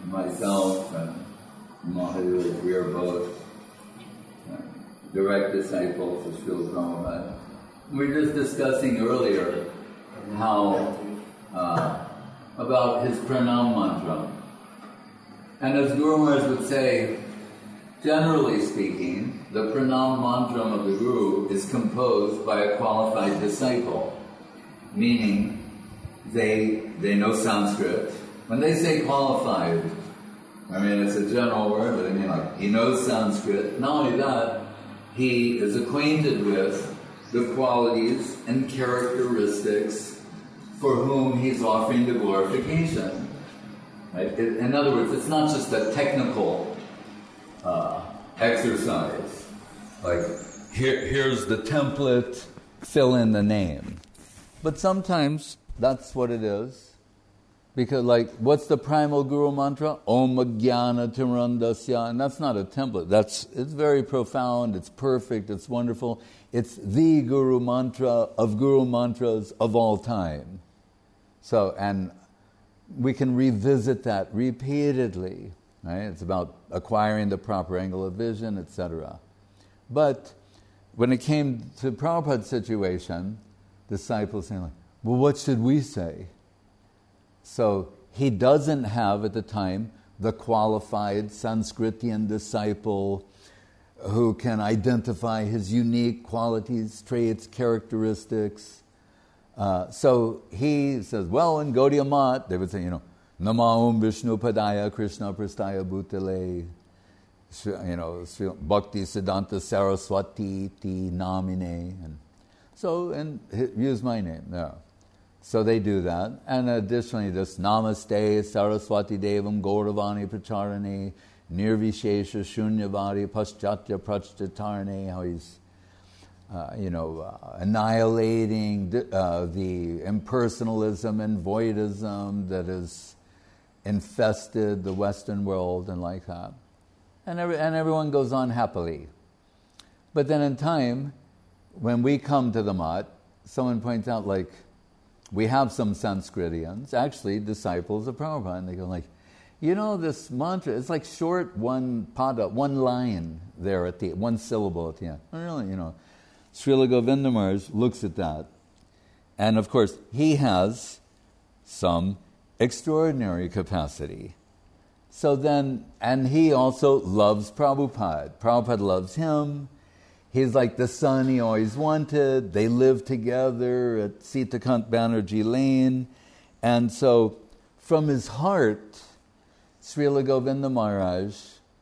myself and Mahayogi, we are both direct disciples of Srila Prabhupada. We were just discussing earlier how about his pranam mantra. And as Guru Maharaj would say, generally speaking, the pranam mantra of the Guru is composed by a qualified disciple, meaning they know Sanskrit. When they say qualified, I mean it's a general word, but I mean like he knows Sanskrit. Not only that, he is acquainted with the qualities and characteristics for whom he's offering the glorification. Right? In other words, it's not just a technical exercise. Like, here's the template, fill in the name. But sometimes that's what it is. Because like, what's the primal Guru mantra? Om Jnana Timrandasya. And that's not a template. It's very profound, it's perfect, it's wonderful. It's the Guru mantra of Guru mantras of all time. So, and we can revisit that repeatedly. Right? It's about acquiring the proper angle of vision, etc. But when it came to Prabhupada's situation, disciples saying like, well, what should we say? So he doesn't have at the time the qualified Sanskritian disciple who can identify his unique qualities, traits, characteristics. So he says, well, in Gaudiya Mat, they would say, Nama Om Vishnu Padaya Krishna Prastaya Bhutale, Bhakti Siddhanta Saraswati Ti Namine. And use my name there. So they do that. And additionally, this Namaste Saraswati Devam Gauravani Pracharane Nirvishesha Shunyavadi Paschatya Prachtatarane, how he's annihilating the impersonalism and voidism that has infested the Western world and like that. And everyone goes on happily. But then in time, when we come to the Mat, someone points out like, we have some Sanskritians, actually disciples of Prabhupada, and they go like, this mantra, it's like short one pada, one line there at the one syllable at the end. Really, Srila Govinda Maharaj looks at that. And of course, he has some extraordinary capacity. So then, and he also loves Prabhupada. Prabhupada loves him. He's like the son he always wanted. They live together at Sitakant Banerjee Lane. And so, from his heart, Srila Govinda Maharaj,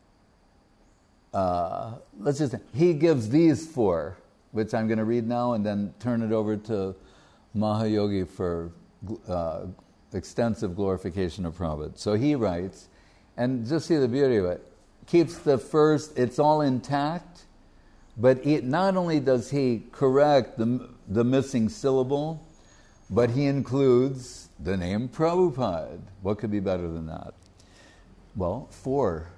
he gives these four, which I'm going to read now and then turn it over to Mahayogi for extensive glorification of Prabhupada. So he writes, and just see the beauty of it, keeps the first, it's all intact, but not only does he correct the missing syllable, but he includes the name Prabhupada. What could be better than that? Well, four.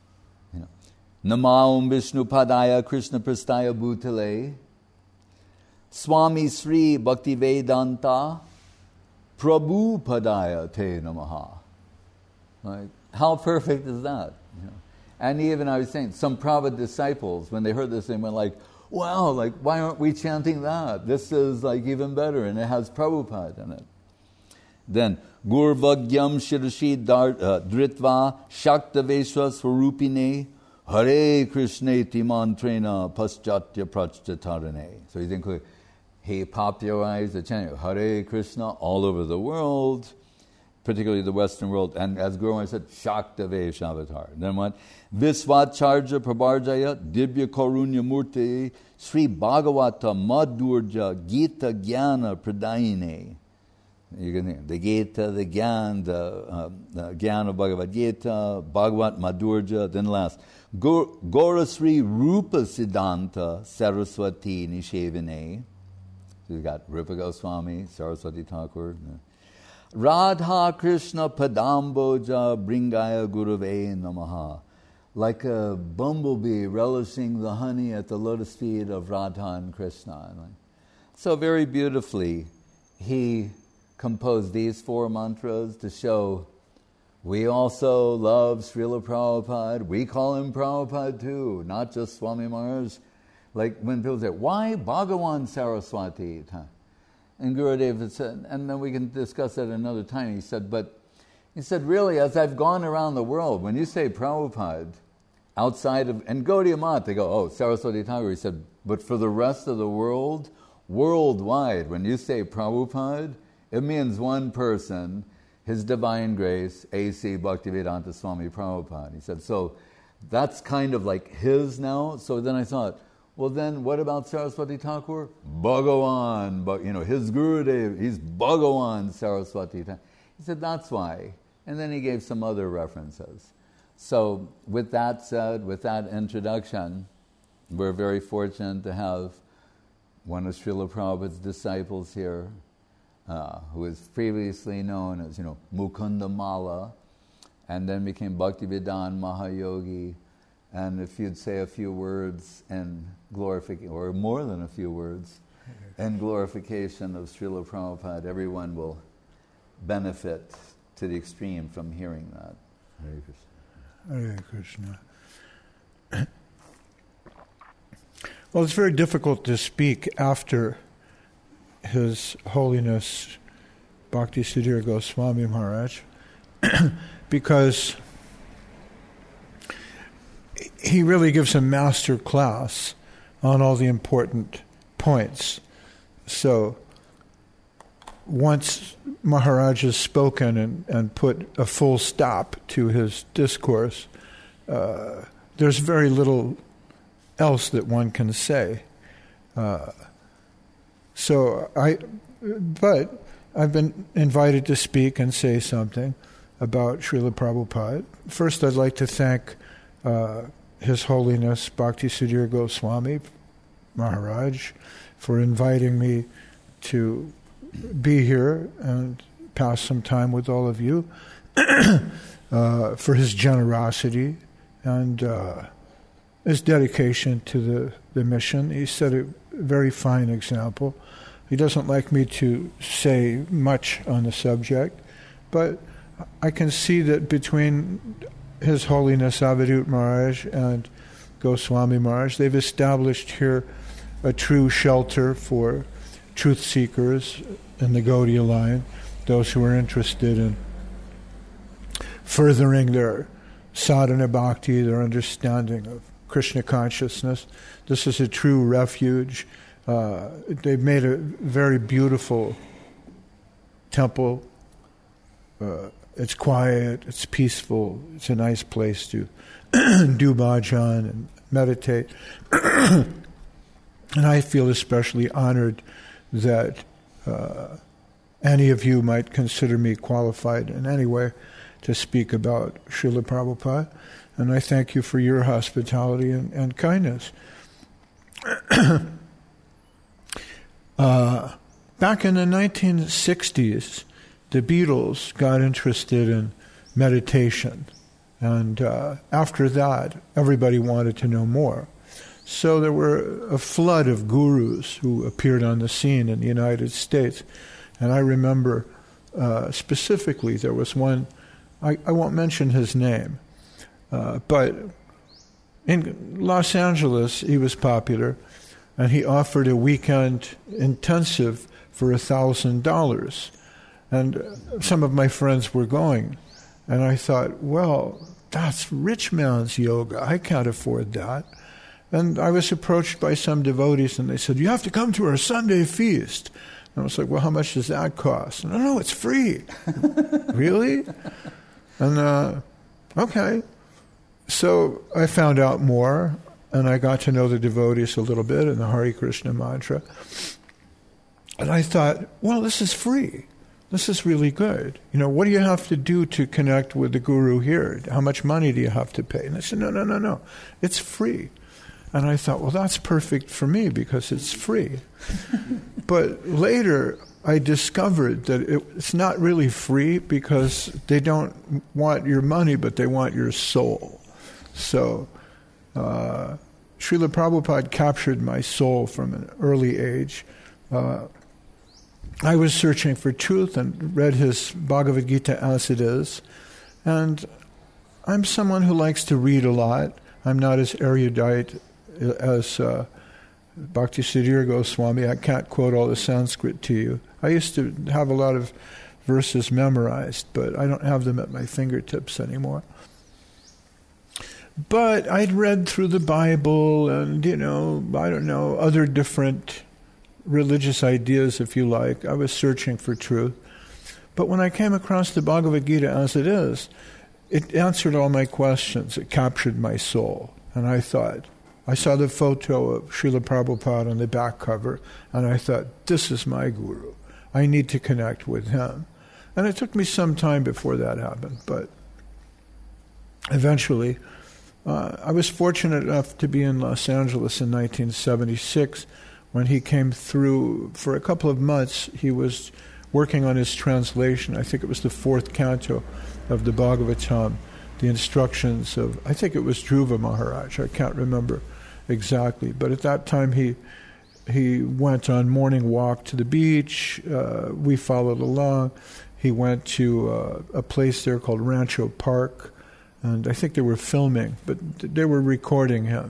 Nama Om Vishnu Padaya Krishna Prastaya Bhutale Swami Sri Bhaktivedanta Prabhu Padaya Te Namaha. Like, how perfect is that? And even, I was saying, some Prabhupada disciples, when they heard this, they went like, wow, like, why aren't we chanting that? This is like even better, and it has Prabhupada in it. Then, Gurvagyam Shirashi Dritva Shaktaveshwa Swarupine Hare Krishneti Mantrena Paschatya Prachtatarane. So he's included. He popularized the chant Hare Krishna all over the world, particularly the Western world, and as Guru Maharaj said, Shaktavesh Avatar. Then what? Visvacharya Prabharjaya Dibya Karunya Murti Sri Bhagavata Madhurja Gita Jnana Pradayine. You can think the Gita, the Gyan, the Gyan of Bhagavad Gita, Bhagavat Madhurja, then last. Gaurasri Rupa Siddhanta Saraswati Nishevine. So you've got Rupa Goswami, Saraswati Thakur. Radha Krishna Padamboja Bringaya Gurave Namaha. Like a bumblebee relishing the honey at the lotus feet of Radha and Krishna. So very beautifully, he composed these four mantras to show We also love Srila Prabhupada. We call him Prabhupada too, not just Swami Maharaj. Like when people say, why Bhagavan Saraswati? And Gurudev said, and then we can discuss that another time. He said, really, as I've gone around the world, when you say Prabhupada, outside of, and Gaudiya Math, they go, oh, Saraswati Thakur. He said, but for the rest of the world, worldwide, when you say Prabhupada, it means one person, His Divine Grace, A.C. Bhaktivedanta Swami Prabhupada. He said, so that's kind of like his now. So then I thought, well then what about Saraswati Thakur? Bhagavan, but his Gurudev, he's Bhagavan Saraswati Thakur. He said, that's why. And then he gave some other references. So with that said, with that introduction, we're very fortunate to have one of Srila Prabhupada's disciples here, who was previously known as, Mukunda Mala, and then became Bhaktivedanta Mahayogi. And if you'd say a few words in glorification, or more than a few words, in glorification of Srila Prabhupada, everyone will benefit to the extreme from hearing that. Hare Krishna. Hare Krishna. Well, it's very difficult to speak after His Holiness Bhakti Sudhir Goswami Maharaj because he really gives a master class on all the important points. So once Maharaj has spoken and put a full stop to his discourse, there's very little else that one can say. But I've been invited to speak and say something about Srila Prabhupada. First, I'd like to thank His Holiness Bhakti Sudhir Goswami Maharaj for inviting me to be here and pass some time with all of you, for his generosity and his dedication to the mission. He set a very fine example. He doesn't like me to say much on the subject, but I can see that between His Holiness Avadhut Maharaj and Goswami Maharaj, they've established here a true shelter for truth seekers in the Gaudiya line, those who are interested in furthering their sadhana bhakti, their understanding of Krishna consciousness. This is a true refuge. They've made a very beautiful temple. It's quiet, it's peaceful, it's a nice place to do bhajan and meditate. And I feel especially honored that any of you might consider me qualified in any way to speak about Srila Prabhupada. And I thank you for your hospitality and kindness. Back in the 1960s, the Beatles got interested in meditation. And after that, everybody wanted to know more. So there were a flood of gurus who appeared on the scene in the United States. And I remember specifically there was one, I won't mention his name, but in Los Angeles he was popular, and he offered a weekend intensive for $1,000. And some of my friends were going. And I thought, well, that's rich man's yoga. I can't afford that. And I was approached by some devotees, and they said, you have to come to our Sunday feast. And I was like, well, how much does that cost? No, it's free. Really? And, okay. So I found out more, and I got to know the devotees a little bit in the Hare Krishna mantra. And I thought, well, this is free. This is really good. What do you have to do to connect with the guru here? How much money do you have to pay? And they said, no. It's free. And I thought, well, that's perfect for me because it's free. But later, I discovered that it's not really free because they don't want your money, but they want your soul. So Srila Prabhupada captured my soul from an early age. I was searching for truth and read his Bhagavad Gita as it is, And I'm someone who likes to read a lot. I'm not as erudite as Bhaktisiddhanta Goswami. I can't quote all the Sanskrit to you. I used to have a lot of verses memorized, but I don't have them at my fingertips anymore. But I'd read through the Bible and, other different religious ideas, if you like. I was searching for truth. But when I came across the Bhagavad Gita as it is, it answered all my questions. It captured my soul. And I thought, I saw the photo of Srila Prabhupada on the back cover, and I thought, this is my guru. I need to connect with him. And it took me some time before that happened, but eventually, I was fortunate enough to be in Los Angeles in 1976 when he came through. For a couple of months, he was working on his translation. I think it was the 4th canto of the Bhagavatam, the instructions of, I think it was Dhruva Maharaj. I can't remember exactly. But at that time, he went on morning walk to the beach. We followed along. He went to a place there called Rancho Park, and I think they were filming, but they were recording him.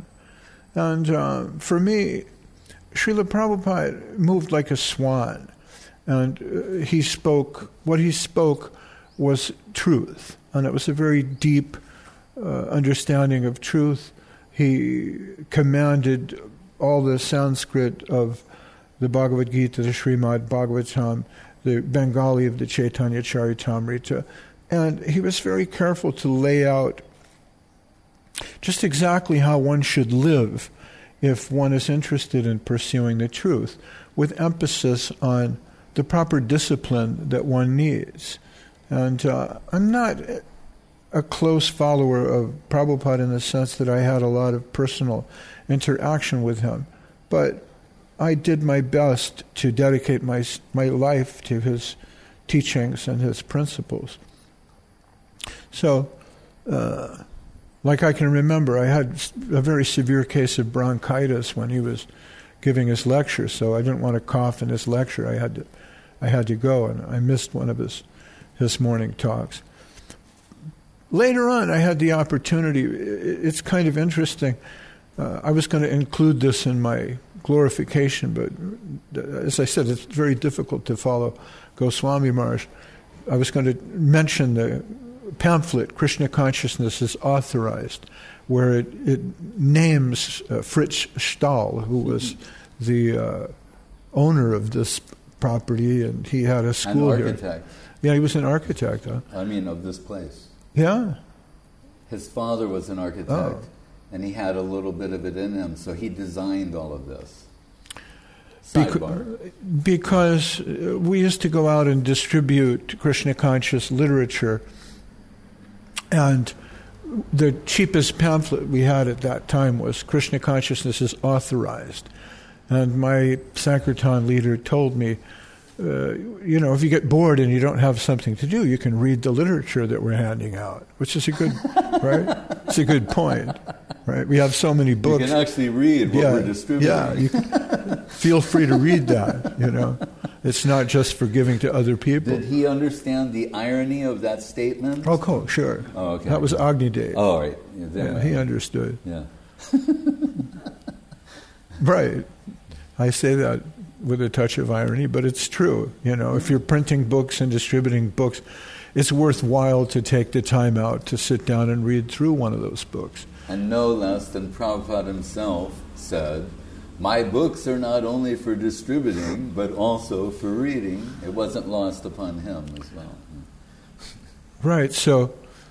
And for me, Srila Prabhupada moved like a swan, and what he spoke was truth, and it was a very deep understanding of truth. He commanded all the Sanskrit of the Bhagavad Gita, the Srimad Bhagavatam, the Bengali of the Chaitanya Charitamrita, and he was very careful to lay out just exactly how one should live if one is interested in pursuing the truth, with emphasis on the proper discipline that one needs. And I'm not a close follower of Prabhupada in the sense that I had a lot of personal interaction with him, but I did my best to dedicate my life to his teachings and his principles. So, like I can remember, I had a very severe case of bronchitis when he was giving his lecture, so I didn't want to cough in his lecture. I had to go, and I missed one of his morning talks. Later on, I had the opportunity. It's kind of interesting. I was going to include this in my glorification, but as I said, it's very difficult to follow Goswami Maharaj. I was going to mention the pamphlet, Krishna Consciousness is Authorized, where it names Fritz Stahl, who was the owner of this property, and he had a school here. An architect. Yeah, he was an architect. Huh? I mean, of this place. Yeah. His father was an architect, and he had a little bit of it in him, so he designed all of this. Because we used to go out and distribute Krishna conscious literature, and the cheapest pamphlet we had at that time was Krishna Consciousness is Authorized. And my Sankirtan leader told me, if you get bored and you don't have something to do, you can read the literature that we're handing out, which is a good, right? It's a good point, right? We have so many books. You can actually read what we're distributing. Yeah, you can, feel free to read that, It's not just for giving to other people. Did he understand the irony of that statement? Oh, cool, sure. Oh, okay. That was Agni Dev. Oh, right. Yeah, he understood. Yeah. Right. I say that with a touch of irony, but it's true. If you're printing books and distributing books, it's worthwhile to take the time out to sit down and read through one of those books. And no less than Prabhupada himself said, my books are not only for distributing, but also for reading. It wasn't lost upon him as well. Right, so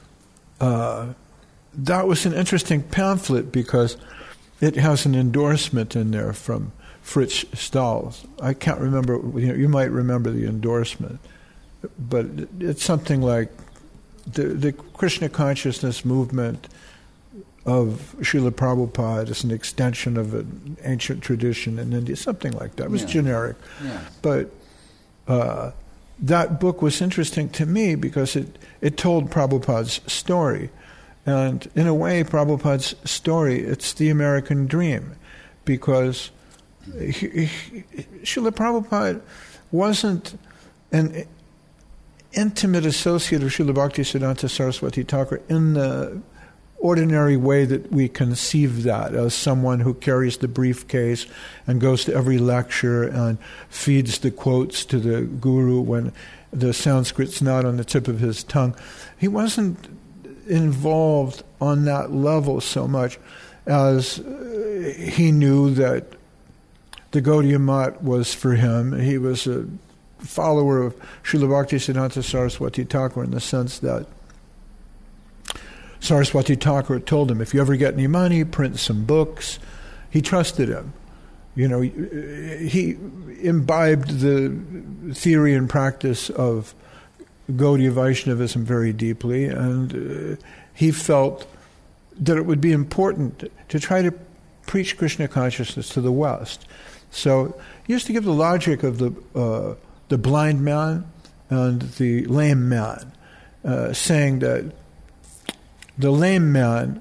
that was an interesting pamphlet because it has an endorsement in there from Fritz Stahl. I can't remember, you might remember the endorsement, but it's something like the Krishna consciousness movement of Srila Prabhupada is an extension of an ancient tradition in India, something like that. It was generic. Yeah. But that book was interesting to me because it told Prabhupada's story. And in a way, Prabhupada's story, it's the American dream, because Srila Prabhupada wasn't an intimate associate of Srila Bhaktisiddhanta Saraswati Thakur in the ordinary way that we conceive that, as someone who carries the briefcase and goes to every lecture and feeds the quotes to the guru when the Sanskrit's not on the tip of his tongue. He wasn't involved on that level so much as he knew that the Gaudiya Mat was for him. He was a follower of Srila Bhaktisiddhanta Saraswati Thakur in the sense that Saraswati Thakur told him, if you ever get any money, print some books. He trusted him. You know, he imbibed the theory and practice of Gaudiya Vaishnavism very deeply, and he felt that it would be important to try to preach Krishna consciousness to the West. So he used to give the logic of the blind man and the lame man, saying that the lame man,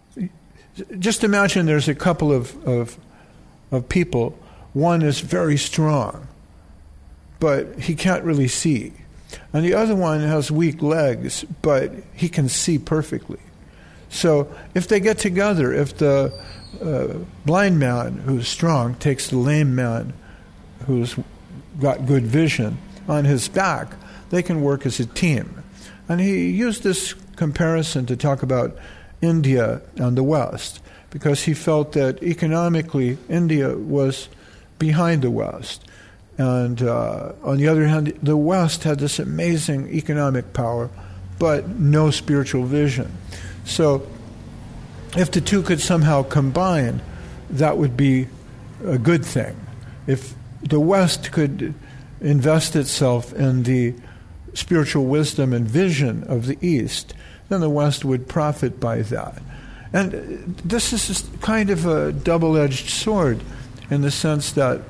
just imagine there's a couple of people. One is very strong, but he can't really see. And the other one has weak legs, but he can see perfectly. So if they get together, if the blind man who's strong takes the lame man who's got good vision on his back, they can work as a team. And he used this comparison to talk about India and the West, because he felt that economically India was behind the West. And on the other hand, the West had this amazing economic power, but no spiritual vision. So if the two could somehow combine, that would be a good thing. If the West could invest itself in the spiritual wisdom and vision of the East, then the West would profit by that. And this is kind of a double-edged sword in the sense that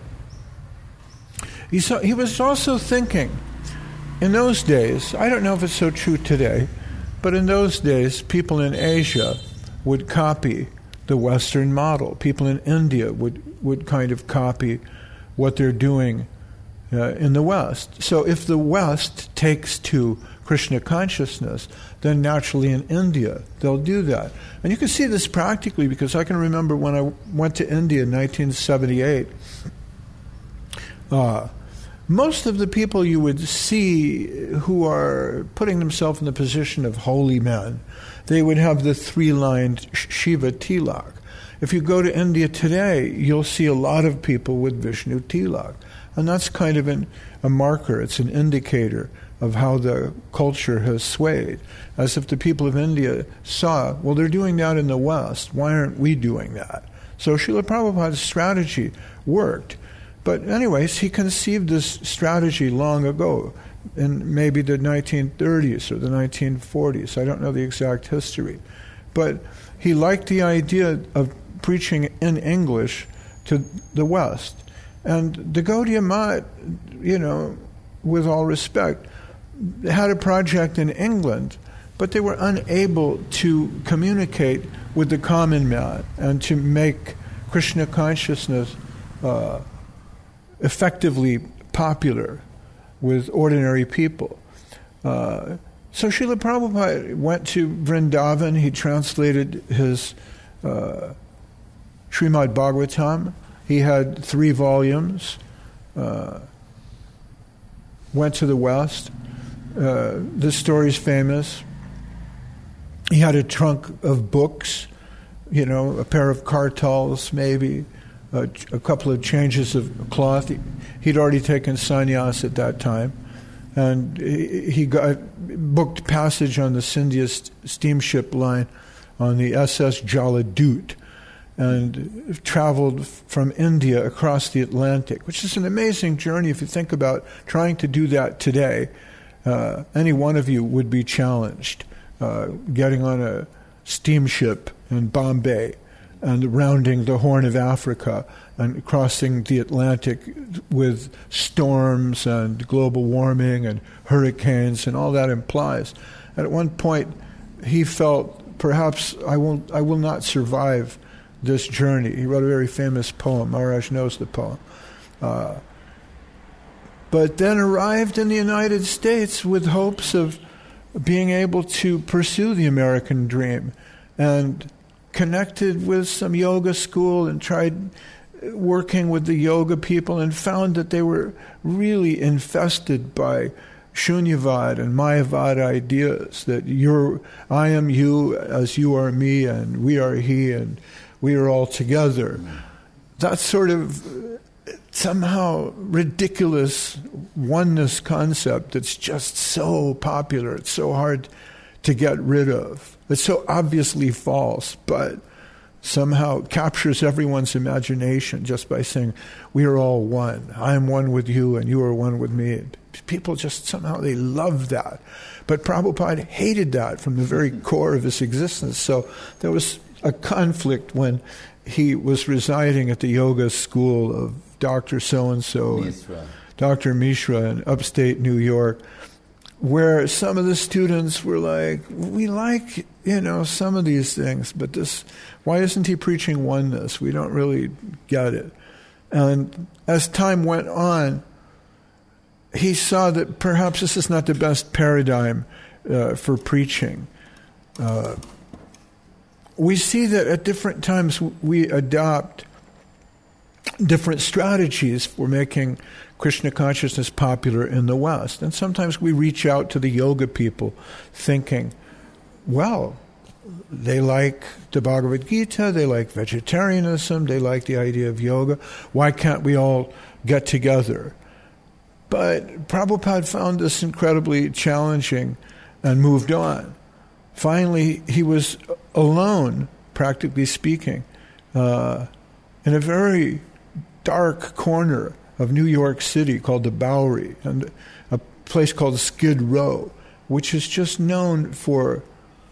he was also thinking, in those days, I don't know if it's so true today, but in those days, people in Asia would copy the Western model. People in India would kind of copy what they're doing in the West. So if the West takes to Krishna consciousness, then naturally in India they'll do that. And you can see this practically, because I can remember when I went to India in 1978, most of the people you would see who are putting themselves in the position of holy men, they would have the three-lined Shiva tilak. If you go to India today, you'll see a lot of people with Vishnu tilak. And that's kind of a marker, it's an indicator of how the culture has swayed. As if the people of India saw, well, they're doing that in the West, why aren't we doing that? So Srila Prabhupada's strategy worked. But anyways, he conceived this strategy long ago, in maybe the 1930s or the 1940s. I don't know the exact history. But he liked the idea of preaching in English to the West. And the Gaudiya Mat, with all respect, had a project in England, but they were unable to communicate with the common man and to make Krishna consciousness effectively popular with ordinary people. So Srila Prabhupada went to Vrindavan. He translated his Srimad Bhagavatam. He had 3 volumes. Went to the West. This story's famous. He had a trunk of books, a pair of kartals maybe, a couple of changes of cloth. He'd already taken sannyas at that time. And he got booked passage on the Scindia steamship line on the SS Jaladoot and traveled from India across the Atlantic, which is an amazing journey if you think about trying to do that today. Any one of you would be challenged getting on a steamship in Bombay and rounding the Horn of Africa and crossing the Atlantic with storms and global warming and hurricanes and all that implies. And at one point, he felt, perhaps I will not survive this journey. He wrote a very famous poem. Maharaj knows the poem. but then arrived in the United States with hopes of being able to pursue the American dream, and connected with some yoga school and tried working with the yoga people, and found that they were really infested by Shunyavad and Mayavad ideas, that I am you as you are me, and we are he, and we are all together. That sort of somehow ridiculous oneness concept that's just so popular, it's so hard to get rid of. It's so obviously false, but somehow captures everyone's imagination just by saying, we are all one. I am one with you and you are one with me. People just somehow, they love that. But Prabhupada hated that from the very core of his existence. So there was a conflict when he was residing at the yoga school of Dr. So-and-so, Dr. Mishra in upstate New York, where some of the students were like, we like, some of these things, but why isn't he preaching oneness? We don't really get it. And as time went on, he saw that perhaps this is not the best paradigm for preaching. We see that at different times we adopt different strategies for making Krishna consciousness popular in the West. And sometimes we reach out to the yoga people thinking, well, they like the Bhagavad Gita, they like vegetarianism, they like the idea of yoga. Why can't we all get together? But Prabhupada found this incredibly challenging and moved on. Finally, he was alone, practically speaking, in a very dark corner of New York City called the Bowery, and a place called Skid Row, which is just known for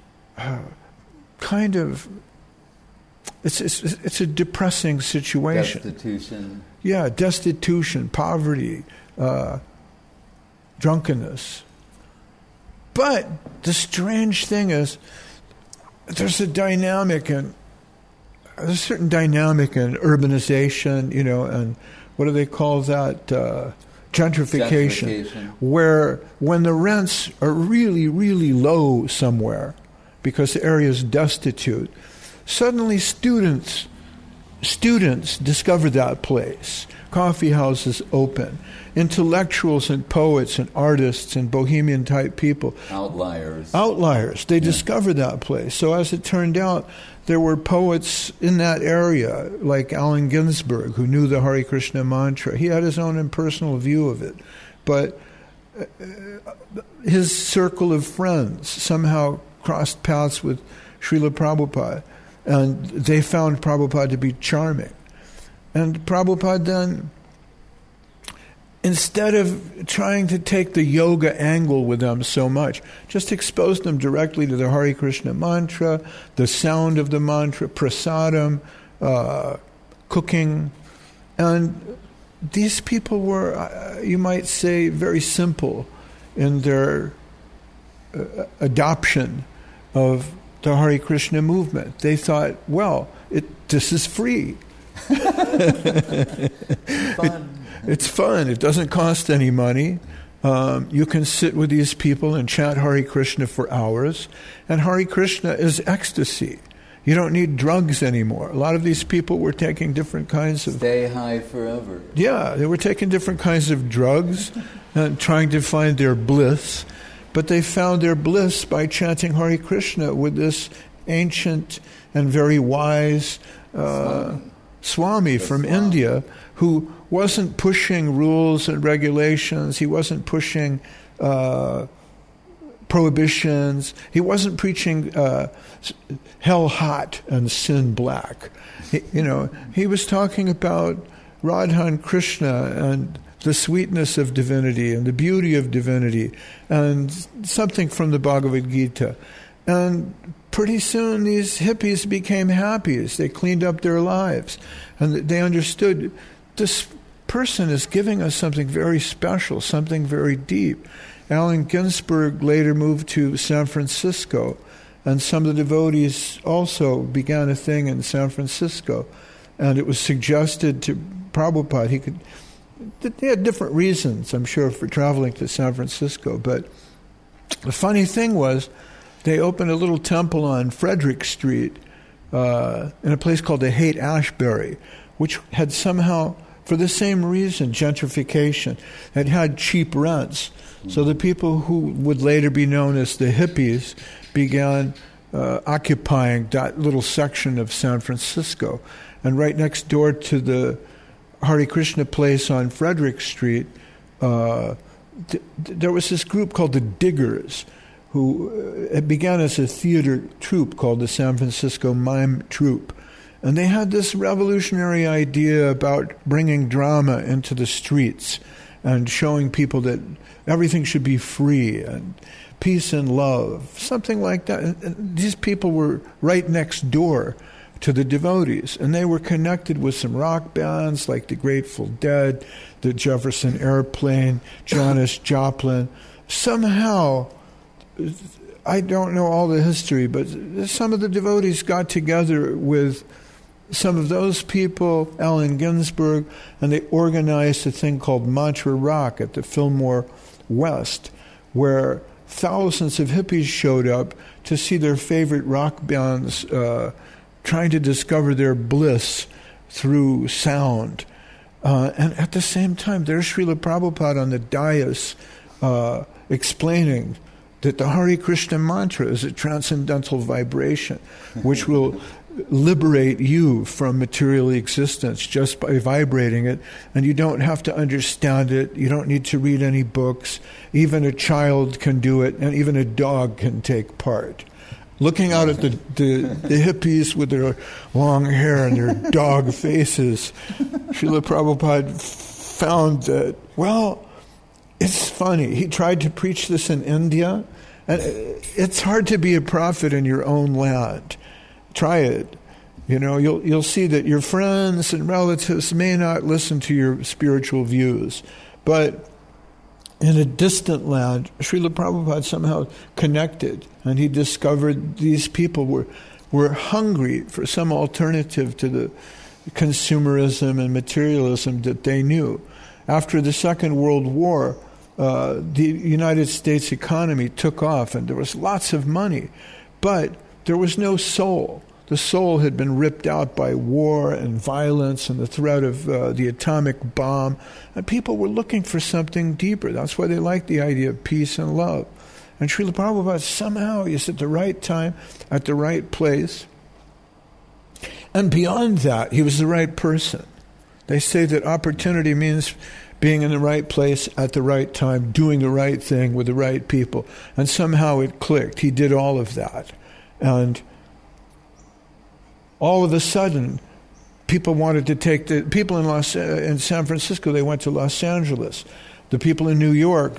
kind of, it's a depressing situation. Destitution. Yeah, destitution, poverty, drunkenness. But the strange thing is, there's a certain dynamic in urbanization, and what do they call that? Gentrification. Where when the rents are really, really low somewhere, because the area is destitute, suddenly students discover that place. Coffee houses open. Intellectuals and poets and artists and bohemian-type people. Outliers. They discover that place. So as it turned out, there were poets in that area, like Allen Ginsberg, who knew the Hare Krishna mantra. He had his own impersonal view of it. But his circle of friends somehow crossed paths with Srila Prabhupada, and they found Prabhupada to be charming. And Prabhupada then, instead of trying to take the yoga angle with them so much, just exposed them directly to the Hare Krishna mantra, the sound of the mantra, prasadam, cooking. And these people were, you might say, very simple in their adoption of the Hare Krishna movement. They thought, well, this is free. It's fun. It doesn't cost any money. You can sit with these people and chant Hare Krishna for hours. And Hare Krishna is ecstasy. You don't need drugs anymore. A lot of these people were taking different kinds of... Stay high forever. Yeah, they were taking different kinds of drugs and trying to find their bliss. But they found their bliss by chanting Hare Krishna with this ancient and very wise Swami from India, who wasn't pushing rules and regulations. He wasn't pushing prohibitions. He wasn't preaching hell hot and sin black. He was talking about Radha and Krishna and the sweetness of divinity and the beauty of divinity and something from the Bhagavad Gita. And pretty soon these hippies became happy as they cleaned up their lives. And they understood this person is giving us something very special, something very deep. Allen Ginsberg later moved to San Francisco, and some of the devotees also began a thing in San Francisco. And it was suggested to Prabhupada he could they had different reasons, I'm sure, for traveling to San Francisco. But the funny thing was, they opened a little temple on Frederick Street in a place called the Haight-Ashbury, which had somehow, for the same reason, gentrification, had cheap rents. So the people who would later be known as the hippies began occupying that little section of San Francisco. And right next door to the Hare Krishna place on Frederick Street, there was this group called the Diggers, who it began as a theater troupe called the San Francisco Mime Troupe. And they had this revolutionary idea about bringing drama into the streets and showing people that everything should be free and peace and love, something like that. And these people were right next door to the devotees, and they were connected with some rock bands like the Grateful Dead, the Jefferson Airplane, Janis Joplin. Somehow, I don't know all the history, but some of the devotees got together with some of those people, Allen Ginsberg, and they organized a thing called Mantra Rock at the Fillmore West, where thousands of hippies showed up to see their favorite rock bands trying to discover their bliss through sound. And at the same time, there's Srila Prabhupada on the dais explaining that the Hare Krishna mantra is a transcendental vibration which will liberate you from material existence just by vibrating it, and you don't have to understand it. You don't need to read any books. Even a child can do it, and even a dog can take part. Looking out at the hippies with their long hair and their dog faces, Srila Prabhupada found that, well, it's funny. He tried to preach this in India, and it's hard to be a prophet in your own land. Try it. You know, you'll see that your friends and relatives may not listen to your spiritual views, but in a distant land, Srila Prabhupada somehow connected, and he discovered these people were hungry for some alternative to the consumerism and materialism that they knew. After the Second World War, the United States economy took off, and there was lots of money, but there was no soul. The soul had been ripped out by war and violence and the threat of the atomic bomb. And people were looking for something deeper. That's why they liked the idea of peace and love. And Srila Prabhupada somehow is at the right time, at the right place. And beyond that, he was the right person. They say that opportunity means being in the right place at the right time, doing the right thing with the right people. And somehow it clicked. He did all of that. And all of a sudden, people wanted to take the people in San Francisco. They went to Los Angeles. The people in New York,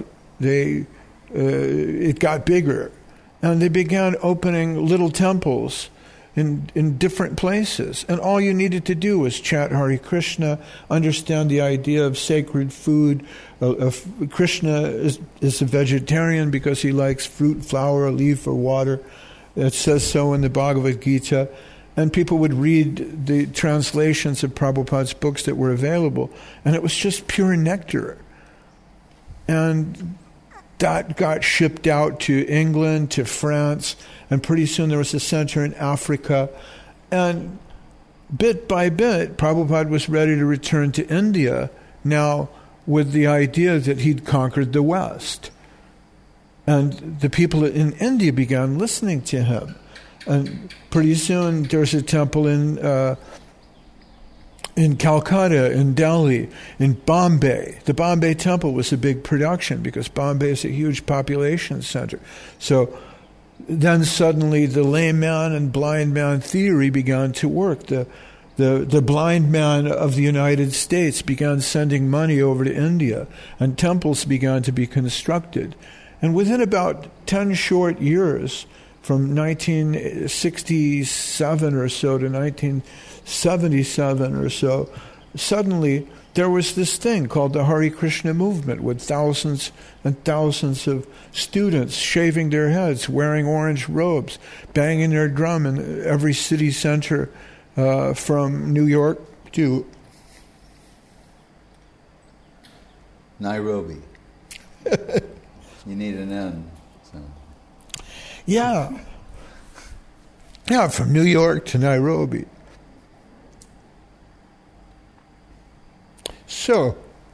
it got bigger, and they began opening little temples in different places. And all you needed to do was chant Hare Krishna, understand the idea of sacred food. Krishna is a vegetarian because he likes fruit, flower, a leaf, or water. It says so in the Bhagavad Gita. And people would read the translations of Prabhupada's books that were available, and it was just pure nectar. And that got shipped out to England, to France, and pretty soon there was a center in Africa. And bit by bit, Prabhupada was ready to return to India, now with the idea that he'd conquered the West. And the people in India began listening to him. And pretty soon there's a temple in Calcutta, in Delhi, in Bombay. The Bombay temple was a big production because Bombay is a huge population center. So then suddenly the lame man and blind man theory began to work. The blind man of the United States began sending money over to India, and temples began to be constructed. And within about 10 short years, from 1967 or so to 1977 or so, suddenly there was this thing called the Hare Krishna movement with thousands and thousands of students shaving their heads, wearing orange robes, banging their drum in every city center from New York to Nairobi. You need an N. So. Yeah. Yeah, from New York to Nairobi. So,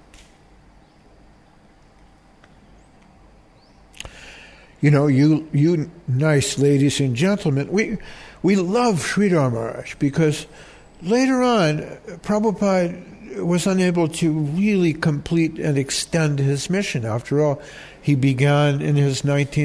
you nice ladies and gentlemen, we love Sridhar Maharaj because later on, Prabhupada was unable to really complete and extend his mission. After all, he began in his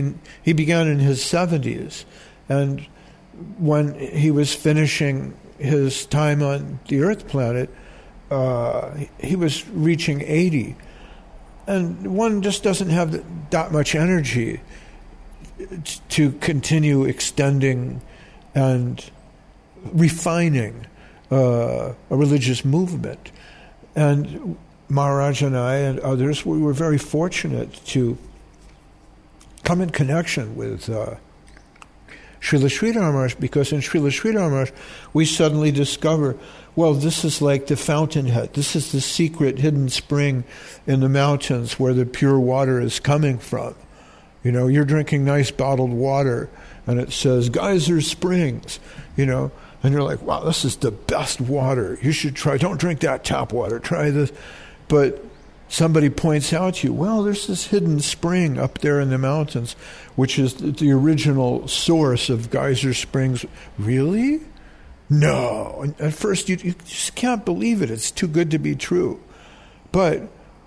70s, and when he was finishing his time on the Earth planet, he was reaching 80. And one just doesn't have that much energy to continue extending and refining a religious movement. And Maharaj and I and others, we were very fortunate to come in connection with Srila Sridhar Maharaj, because in Srila Sridhar Maharaj we suddenly discover, well, this is like the fountainhead. This is the secret hidden spring in the mountains where the pure water is coming from. You're drinking nice bottled water and it says Geyser Springs, and you're like, wow, this is the best water. You should try. Don't drink that tap water. Try this. But somebody points out to you, well, there's this hidden spring up there in the mountains, which is the original source of Geyser Springs. Really? No. And at first, you just can't believe it. It's too good to be true. But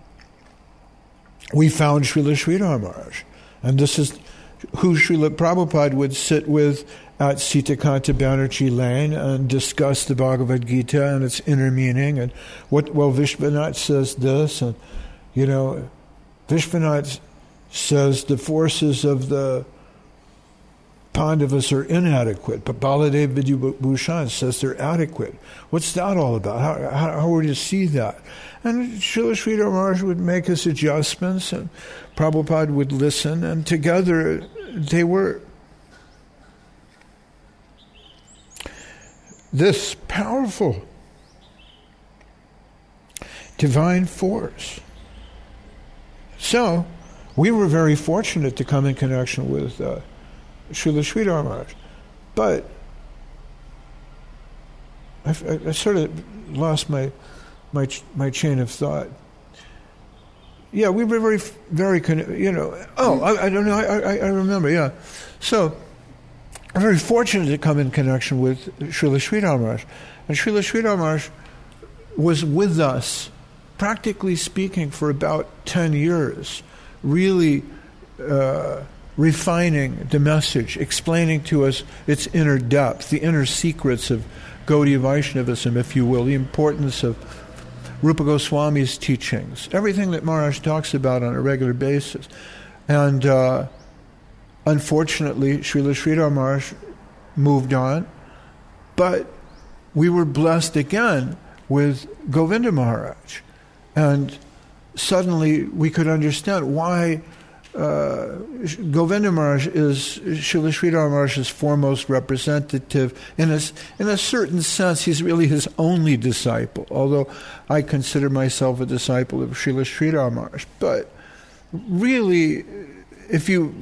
we found Srila Sridhar Maharaj. And this is who Srila Prabhupada would sit with at Sitakanta Banerjee Lane and discuss the Bhagavad Gita and its inner meaning. And Vishwanath says this, and, Vishwanath says the forces of the Pandavas are inadequate, but Baladev Vidyabhushan says they're adequate. What's that all about? How would you see that? And Srila Sridhar Maharaj would make his adjustments, and Prabhupada would listen, and together they were this powerful divine force. So, we were very fortunate to come in connection with Srila Sridhar Maharaj. But I sort of lost my chain of thought. Yeah, we were very, very, I don't know, I remember, yeah. So, I'm very fortunate to come in connection with Srila Sridhar Maharaj. And Srila Sridhar Maharaj was with us, practically speaking, for about 10 years, really refining the message, explaining to us its inner depth, the inner secrets of Gaudiya Vaishnavism, if you will, the importance of Rupa Goswami's teachings, everything that Maharaj talks about on a regular basis. And unfortunately, Srila Sridhar Maharaj moved on, but we were blessed again with Govinda Maharaj. And suddenly we could understand why Govinda Maharaj is Srila Sridhar Maharaj's foremost representative. In a certain sense, he's really his only disciple, although I consider myself a disciple of Srila Sridhar Maharaj. But really, if you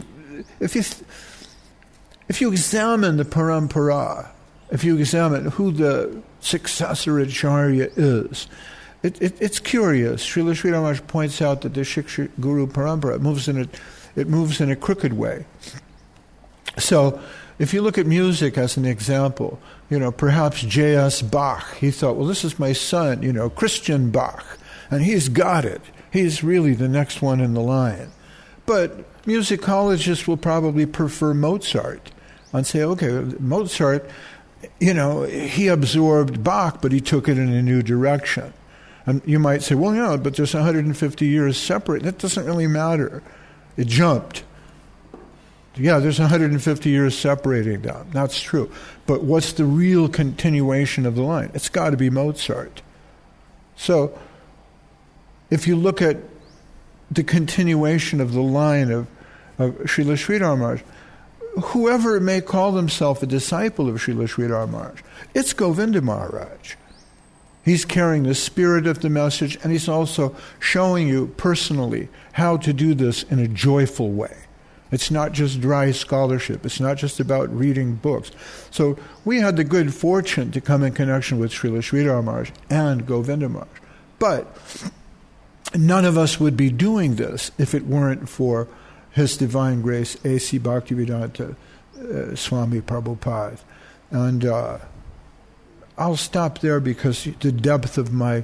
examine the parampara, if you examine who the successor acharya is, it's curious. Srila Sridhar Maharaj points out that the Shiksha Guru Parampara moves in a crooked way. So, if you look at music as an example, perhaps J.S. Bach, he thought, well, this is my son, Christian Bach, and he's got it. He's really the next one in the line. But musicologists will probably prefer Mozart and say, okay, Mozart, he absorbed Bach, but he took it in a new direction. And you might say, well, yeah, but there's 150 years separate. That doesn't really matter. It jumped. Yeah, there's 150 years separating them. That's true. But what's the real continuation of the line? It's got to be Mozart. So, if you look at the continuation of the line of Srila Sridhar Maharaj, whoever may call himself a disciple of Srila Sridhar Maharaj, it's Govinda Maharaj. He's carrying the spirit of the message, and he's also showing you personally how to do this in a joyful way. It's not just dry scholarship. It's not just about reading books. So we had the good fortune to come in connection with Srila Sridhar Maharaj and Govinda Maharaj. But none of us would be doing this if it weren't for His Divine Grace, A.C. Bhaktivedanta Swami Prabhupada. And I'll stop there because the depth of my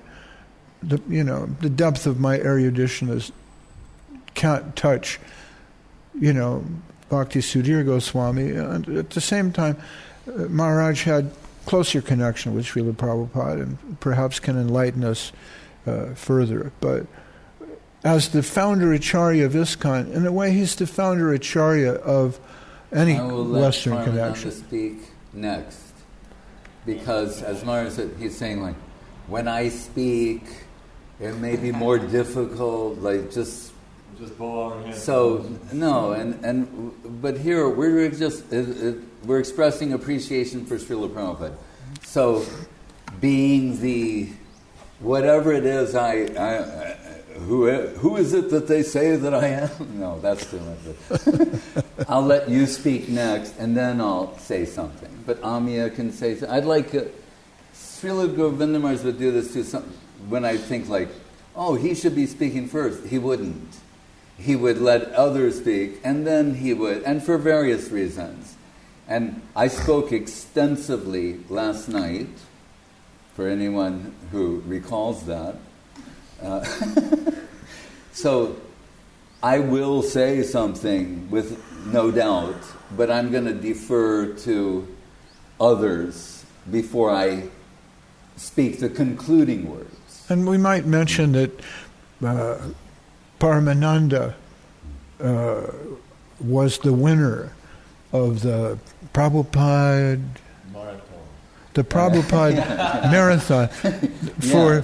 erudition can't touch, Bhakti Sudhir Goswami. And at the same time, Maharaj had closer connection with Srila Prabhupada and perhaps can enlighten us further. But as the founder Acharya of ISKCON, in a way he's the founder Acharya of any Western connection. I will let Paramahansa speak next. Because, as Maharaj said, he's saying, like, when I speak, it may be more difficult, like, just bow our heads. So, no, but here, we're expressing appreciation for Srila Prabhupada. So, being the, whatever it is, who is it that they say that I am? No, that's too much. I'll let you speak next, and then I'll say something. But Amia can say something. I'd like Srila Govinda Maharaj would do this too. When I think like, oh, he should be speaking first. He wouldn't. He would let others speak, and then he would, and for various reasons. And I spoke extensively last night, for anyone who recalls that. So I will say something with no doubt, but I'm going to defer to others before I speak the concluding words. And we might mention that Paramananda was the winner of the Prabhupada Marathon for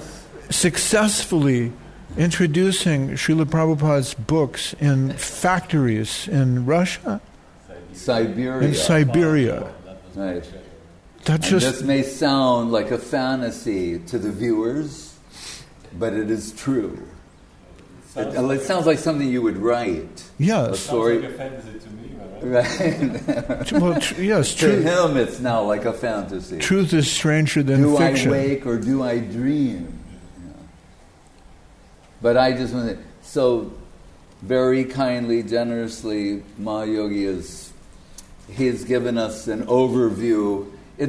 viewers, but it is true. It sounds like something you would write. Yes. A story. Sounds like a fantasy to me, right? Well, yes, to truth. him it's now like a fantasy. Truth is stranger than fiction. Do I wake or do I dream? Yeah. But I just want to... So, very kindly, generously, Mahayogi he has given us an overview.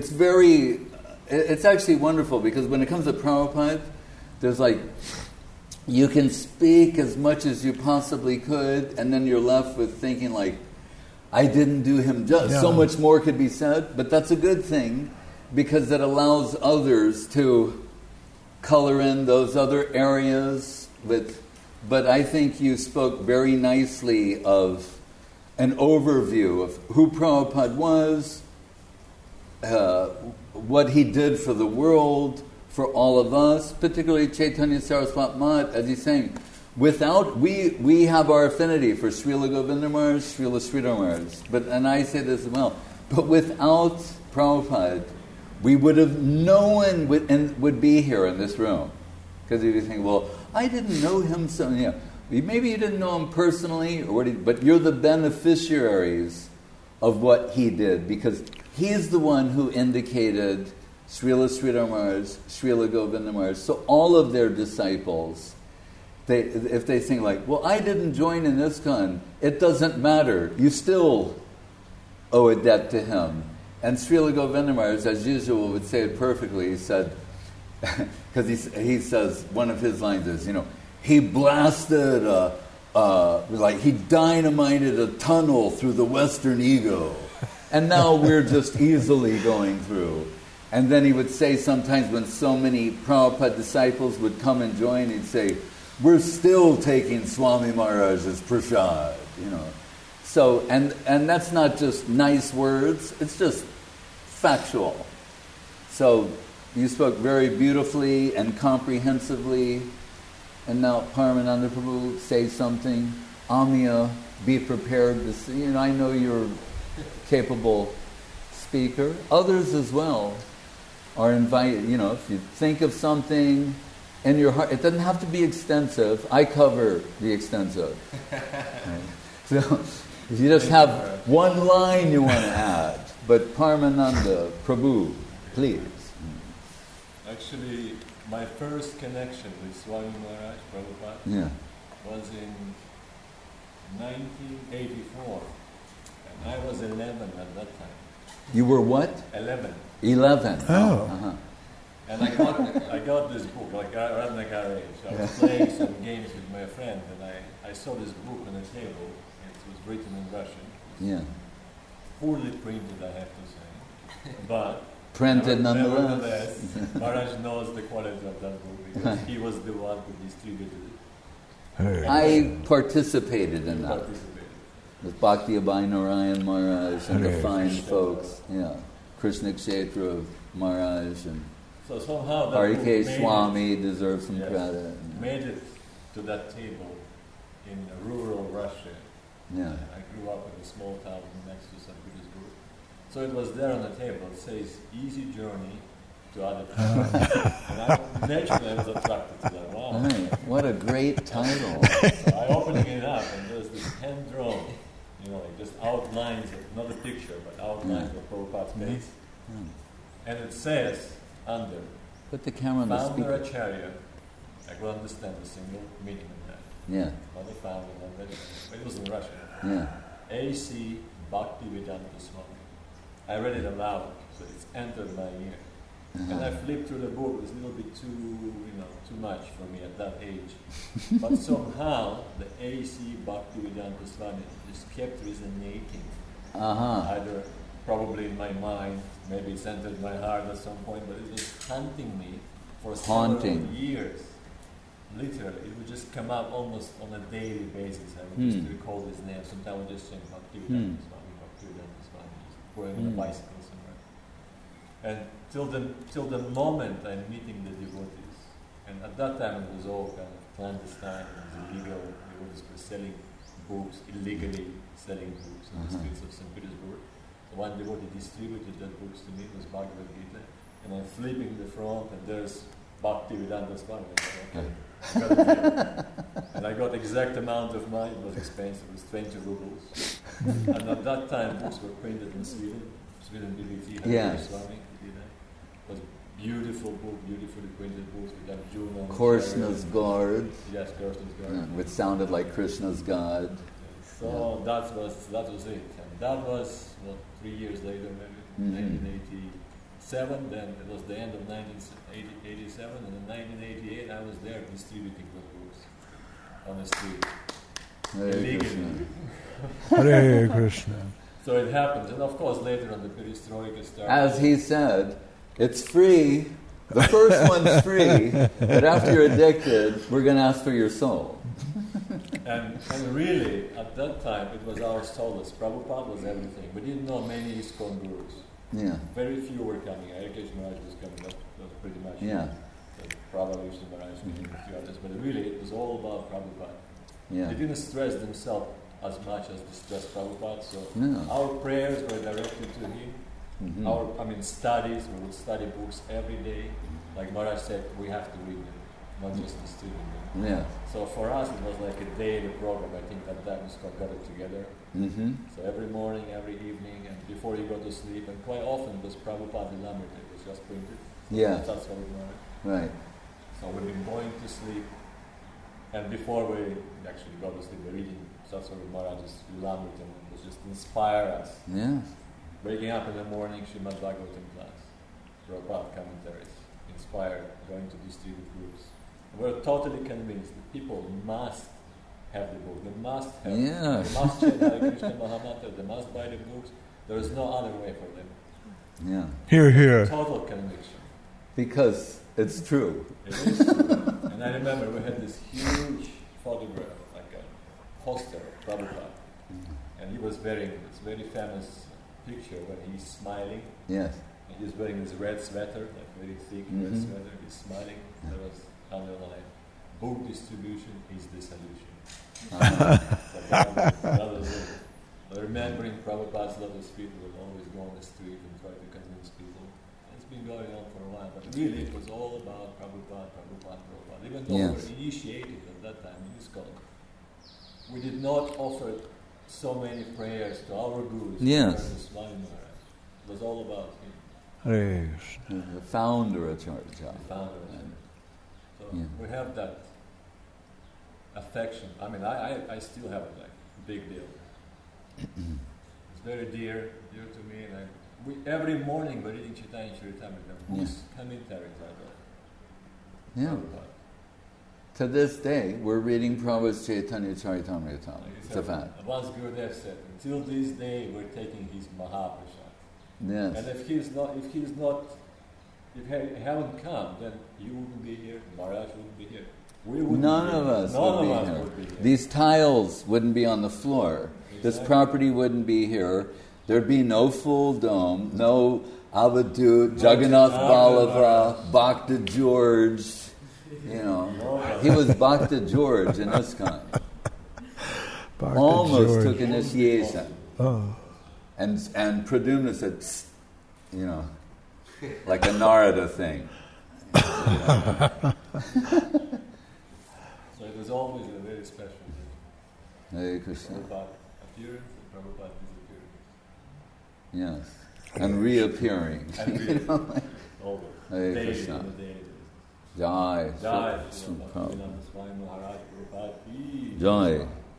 It's actually wonderful because when it comes to Prabhupada, there's like, you can speak as much as you possibly could, and then you're left with thinking like, I didn't do him justice. Yeah. So much more could be said, but that's a good thing because it allows others to color in those other areas. But I think you spoke very nicely of an overview of who Prabhupada was, what he did for the world, for all of us, particularly Chaitanya Saraswat Mat, as he's saying, without, we have our affinity for Srila Govinda Maharaj, Srila Sridhar Maharaj, and I say this as well, but without Prabhupada, we would have, no one would be here in this room. Because you'd be thinking, well, I didn't know him so, maybe you didn't know him personally, but you're the beneficiaries of what he did, because he's the one who indicated Srila Sridhar Maharaj, Srila Govinda Maharaj. So all of their disciples, if they think like, well, I didn't join in ISKCON, it doesn't matter. You still owe a debt to him. And Srila Govinda Maharaj, as usual, would say it perfectly. He said, because he says, one of his lines is, he blasted, he dynamited a tunnel through the Western ego. And now we're just easily going through. And then he would say sometimes when so many Prabhupada disciples would come and join, he'd say, we're still taking Swami Maharaj's prasad, So, and that's not just nice words, it's just factual. So, you spoke very beautifully and comprehensively. And now, Paramananda Prabhu, say something. Amia, be prepared to see. I know you're a capable speaker. Others as well. are invited, if you think of something in your heart, it doesn't have to be extensive. I cover the extensive. Right? So if you just have one line you want to add, but Paramananda, Prabhu, please. Actually, my first connection with Swami Maharaj Prabhupada was in 1984. And I was 11 at that time. You were what? 11. 11. Oh. Uh-huh. And I got this book, like Radhanagar age. I was playing some games with my friend, and I saw this book on the table. It was written in Russian. Yeah. Poorly printed, I have to say. But printed nevertheless, Maharaj knows the quality of that book because he was the one who distributed it. I participated in that. With Bhakti Abhay Narayan Maharaj and the fine folks. Yeah. Krishna Kshetra of Maharaj and so somehow that Harike Swami deserves some credit. Made it to that table in rural Russia. Yeah. I grew up in a small town next to St. Petersburg. So it was there on the table. It says, "Easy journey to other people." And naturally I was attracted to that. Wow. Right. What a great title. So I opened it up and there's this hand-drawn, like just outlines, not a picture, but outlines of Prabhupada's face. And it says, under, put the camera on the Founder speaker. Acharya, I could understand a single meaning in that. Yeah. Not the founder, but it was in Russian. Yeah. A.C. Bhaktivedanta Swami. I read it aloud, so it's entered my ear. And I flipped through the book. It was a little bit too much for me at that age. But somehow, the A.C. Bhaktivedanta Swami just kept resonating. Either probably in my mind, maybe it's entered my heart at some point, but it was haunting me for several years. Literally, it would just come up almost on a daily basis. I would just recall his name. Sometimes I would just sing Bhaktivedanta Swami, just going on a bicycle somewhere. And till the moment I'm meeting the devotees. And at that time it was all kind of clandestine, it was illegal. Devotees were selling books, illegally selling books in the streets of St. Petersburg. So one devotee distributed that books to me, it was Bhagavad Gita. And I'm flipping the front and there's Bhaktivedanta Swami. Okay. And I got exact amount of money. It was expensive. It was 20 rubles. And at that time, books were printed in Sweden BBT. Swami did that. It was beautiful book, beautifully printed books with Arjuna. Krishna's God. Yes, Krishna's God. Which sounded like Krishna's God. So that was it. And that was 3 years later, maybe 1987. Then it was the end of 1987, and in 1988 I was there distributing the books on the street. Hare Krishna. Hare Krishna. So it happens, and of course later on the Perestroika started. As he said, it's free. The first one's free, but after you're addicted, we're going to ask for your soul. And really, at that time, it was our solace. Prabhupada was everything. We didn't know many ISKCON gurus. Yeah. Very few were coming. Harikesh Maharaj was coming. That was pretty much Prabhupada Vishnu Maharaj and a few others. But really, it was all about Prabhupada. Yeah. They didn't stress themselves as much as they stressed Prabhupada. So our prayers were directed to him. Our studies, we would study books every day. Like Maharaj said, we have to read them, not just distribute them. Yeah. So for us, it was like a daily program. I think at that ISKCON got it together. So every morning, every evening, and before you go to sleep, and quite often it was Prabhupada Lilamrita. It was just printed. Yeah. That's what we learned. Right. So we've been going to sleep, and before we actually go to sleep, we're reading Satsvarupa Maharaj's Lilamrita, and it was just inspire us. Yeah. Waking up in the morning, Srimad Bhagavatam class, Prabhupada commentaries, inspired, going to distribute groups. We're totally convinced that people must have the book. They must have it. They must chant Hare Krishna Mahamantra. They must buy the books. There is no other way for them. Yeah. Hear, hear. Total conviction. Because it's true. It is true. And I remember we had this huge photograph, like a poster of Prabhupada. And he was wearing this very famous picture when he's smiling. Yes. And he's wearing this red sweater, like very thick red sweater. He's smiling. There was underlined, book distribution is the solution. So that was it. Remembering Prabhupada's lotus feet, would always go on the street and try to convince people. It's been going on for a while, but really it was all about Prabhupada. Even though Yes. we were initiated at that time in ISKCON, we did not offer so many prayers to our gurus. Yes. To Swami Maharaj. It was all about him, Hare Krishna. The founder of Acharya. the founder. So Yeah. we have that affection. I mean, I still have it, like, big deal. It's very dear to me, and every morning we're reading Chaitanya Charitamrita. Whose commentaries are there? Yeah. Prabhupada. To this day, we're reading Prabhupada's Chaitanya Charitamrita. Like you It's a said, fact. Once Gurudev said, until this day we're taking his Mahaprasad. Yes. And if he haven't come, then you wouldn't be here, Maharaj wouldn't be here. We wouldn't None be of here. us None would of be us here. would be here. These tiles wouldn't be on the floor. This Exactly. property wouldn't be here. There'd be no full dome, no Avadut, No Jagannath Jagannath Ballava, Bhakta George. You know, he was Bhakta George in ISKCON. Bhakta Almost George. took initiation. Oh. And Pradyumna said, "Psst," you know, like a Narada thing. So it was always a very special day. Hare Krishna. Prabhupada appearance and Prabhupada disappearance. Yes. And reappearing. And You really, know, like, always. Hare Daily Krishna. on the daily basis. Jai. Jai, Super. Bhaktivedanta Swami Maharaj Prabhupada ki. Jai.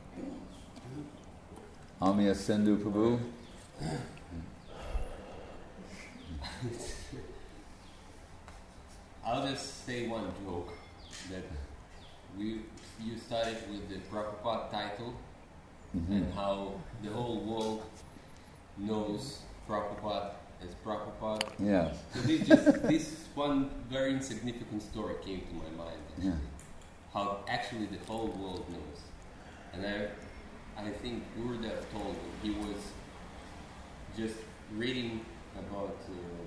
Amiya Sindhu Prabhu. I'll just say one joke that you started with the Prabhupada title and how the whole world knows Prabhupada as Prabhupada. Yes. So this one very insignificant story came to my mind. Actually. Yeah. How actually the whole world knows. And I think Gurudev told me he was just reading about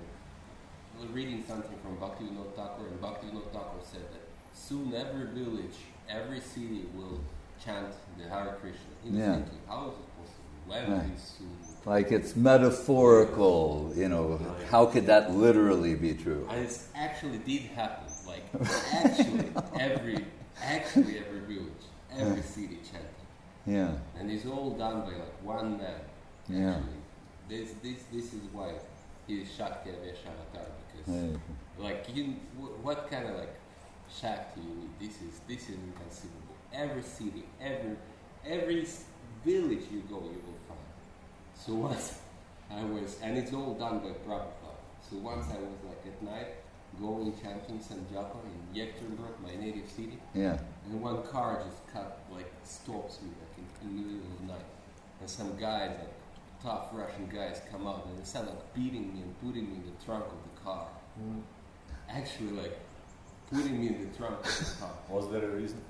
reading something from Bhaktivinoda Thakur, and Bhaktivinoda Thakur said that soon every village, every city will chant the Hare Krishna. He was thinking, how is it possible? Why would Right. this soon? Like it's metaphorical, you know, how could that literally be true? And it actually did happen. Like actually every village, every city chanted. Yeah. And it's all done by like one man. Yeah. Actually. This is why he is Shakti Avesh Avatar, because Hey. like what kind of like Shakti you need? This is inconceivable. Every city, every village you go, you will find. So once I was, and it's all done by Prabhupada. So once I was like at night going chanting some japa in Yekaterinburg, my native city, Yeah. and one car just stops me like in the middle of the night, and some guys, like tough Russian guys, come out and they start like beating me and putting me in the trunk of the car. Actually, like putting me in the trunk of the car. Was there a reason?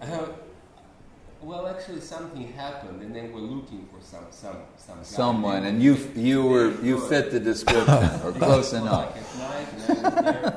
Well, actually, something happened, and then we're looking for some guy. Someone, and you fit the description, or close enough. Like at night, and I was there.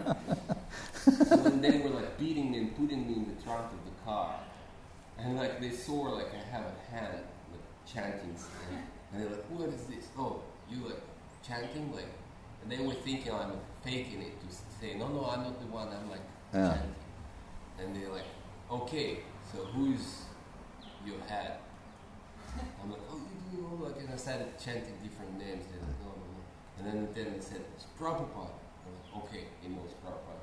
And then they were like beating me and putting me in the trunk of the car, and like they saw like I have a hand like chanting, and they're like, "What is this? Oh, you like chanting?" Like, and they were thinking I'm faking it to say, "No, I'm not the one. I'm like chanting." And they're like, "Okay, so who's your head?" I'm like, "Oh, you do know," like, and I started chanting different names. They're like, no. And then they said, "It's Prabhupada." I'm like, "Okay, he knows Prabhupada."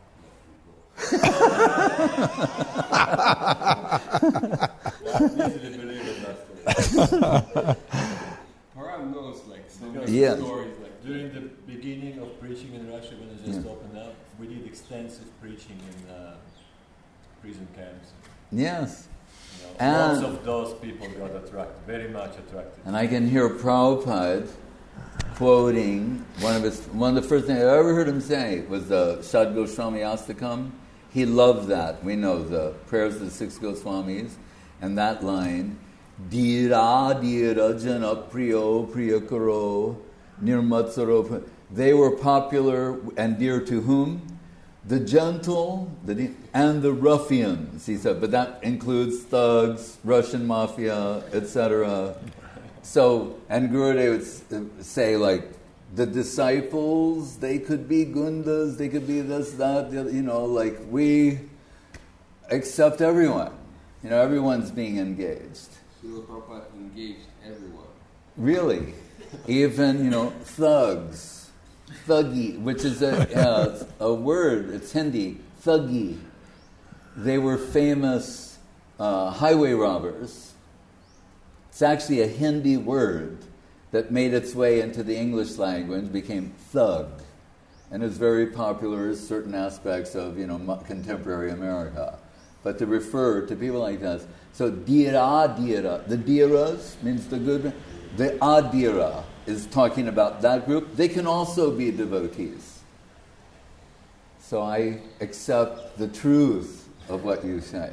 Easily believe in that story. Param knows like some Yes. stories like During the beginning of preaching in Russia, when I just opened up, we did extensive preaching in prison camps. Yes. You know, And- lots of those people got attracted, very much attracted. And I can hear Prabhupada quoting one of the first things I ever heard him say was the Sad Goswami Astakam. He loved that. We know the prayers of the six Goswamis, and that line, Dira Dira Jana Priyo Priyakaro Nirmatsaro. They were popular and dear to whom? The gentle and the ruffians, he said, but that includes thugs, Russian mafia, etc. So, and Gurudev would say, like, the disciples, they could be gundas, they could be this, that, like we accept everyone. Everyone's being engaged. Srila Prabhupada engaged everyone. Really? Even, thugs. Thuggy, which is a word, it's Hindi, thuggy. They were famous highway robbers. It's actually a Hindi word that made its way into the English language, became thug. And is very popular in certain aspects of, contemporary America. But to refer to people like that. So, dira, the diras means the good. The adira is talking about that group. They can also be devotees. So I accept the truth of what you say.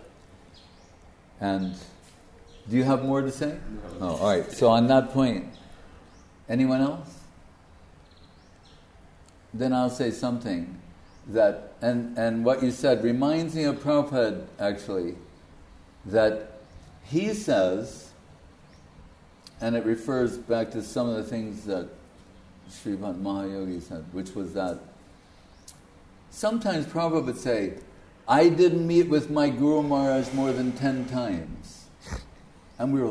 And do you have more to say? No. Oh, all right. So on that point, anyone else? Then I'll say something that, and what you said reminds me of Prabhupada, actually, that he says, and it refers back to some of the things that Srimad Mahayogi said, which was that sometimes Prabhupada would say, I didn't meet with my Guru Maharaj more than 10 times. And we were